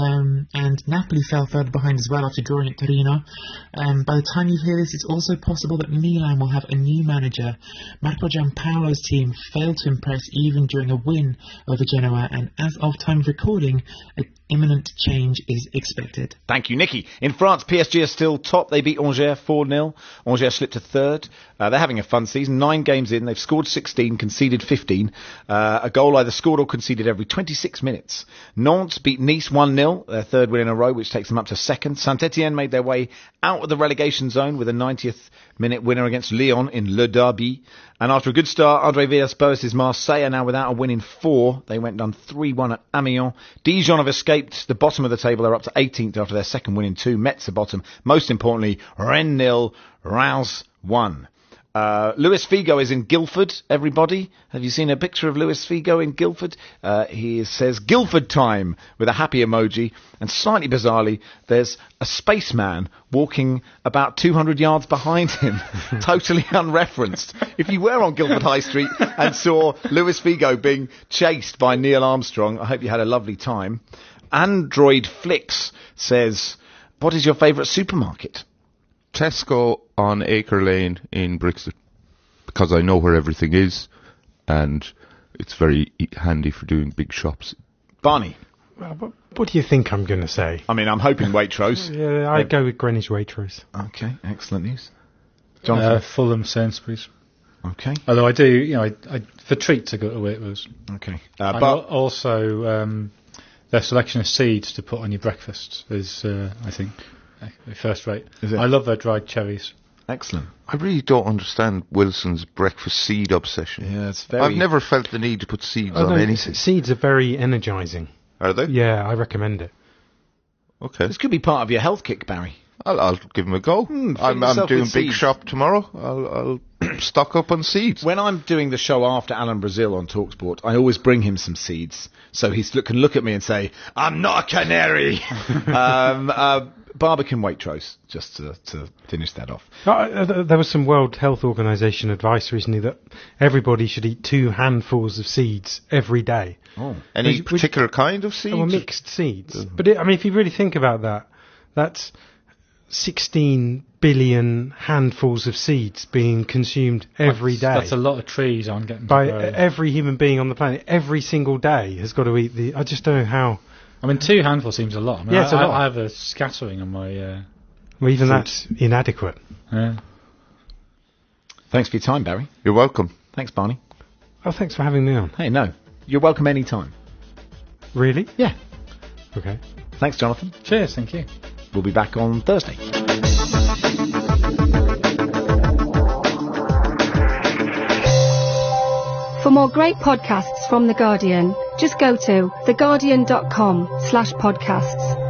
And Napoli fell further behind as well after drawing at Torino. By the time you hear this, it's also possible that Milan will have a new manager. Marco Giampaolo's team failed to impress even during a win over Genoa, and as of time of recording, a imminent change is expected. Thank you, Nicky. In France, PSG are still top. They beat Angers 4-0. Angers slipped to third. They're having a fun season. 9 games in. They've scored 16, conceded 15. A goal either scored or conceded every 26 minutes. Nantes beat Nice 1-0, their third win in a row, which takes them up to second. Saint-Etienne made their way out of the relegation zone with a 90th minute winner against Lyon in Le Derby. And after a good start, André Villas-Boas' Marseille are now without a win in 4. They went down 3-1 at Amiens. Dijon have escaped the bottom of the table. They're up to 18th after their second win in 2. Metz are bottom. Most importantly, Rennes 0, Reims 1. Luis Figo is in Guildford, everybody. Have you seen a picture of Luis Figo in Guildford? He says Guildford time with a happy emoji. And slightly bizarrely, there's a spaceman walking about 200 yards behind him, totally unreferenced. If you were on Guildford High Street and saw Luis Figo being chased by Neil Armstrong, I hope you had a lovely time. Android Flicks says, what is your favourite supermarket? Tesco on Acre Lane in Brixton, because I know where everything is, and it's very handy for doing big shops. Barney. Well, what do you think I'm going to say? I mean, I'm hoping Waitrose. Yeah, I'd go with Greenwich Waitrose. Okay, excellent news. Jonathan. Fulham Sainsbury's. Okay. Although I do, I for treats I go to Waitrose. Okay. But also their selection of seeds to put on your breakfast is, I think, first rate. Is it? I love their dried cherries. Excellent. I really don't understand Wilson's breakfast seed obsession. Yeah, it's very... I've never felt the need to put seeds on anything. Seeds are very energising. Are they? Yeah, I recommend it. Okay. This could be part of your health kick, Barry. I'll give him a go. I'm doing Big Shop tomorrow. I'll stock up on seeds. When I'm doing the show after Alan Brazil on TalkSport, I always bring him some seeds, so he can look at me and say, "I'm not a canary." Barbican Waitrose, just to finish that off. There was some World Health Organization advice recently that everybody should eat 2 handfuls of seeds every day. Oh. Any particular kind of seeds? Or mixed seeds. But if you really think about that, that's 16 billion handfuls of seeds being consumed every day. That's a lot of trees I'm getting by every human being on the planet. Every single day has got to eat the... I just don't know how... I mean, 2 handfuls seems a lot. I mean, yeah, it's a lot. I have a scattering on my... well, even that's inadequate. Yeah. Thanks for your time, Barry. You're welcome. Thanks, Barney. Oh, thanks for having me on. Hey, no. You're welcome any time. Really? Yeah. Okay. Thanks, Jonathan. Cheers, thank you. We'll be back on Thursday. For more great podcasts from The Guardian, just go to theguardian.com/podcasts.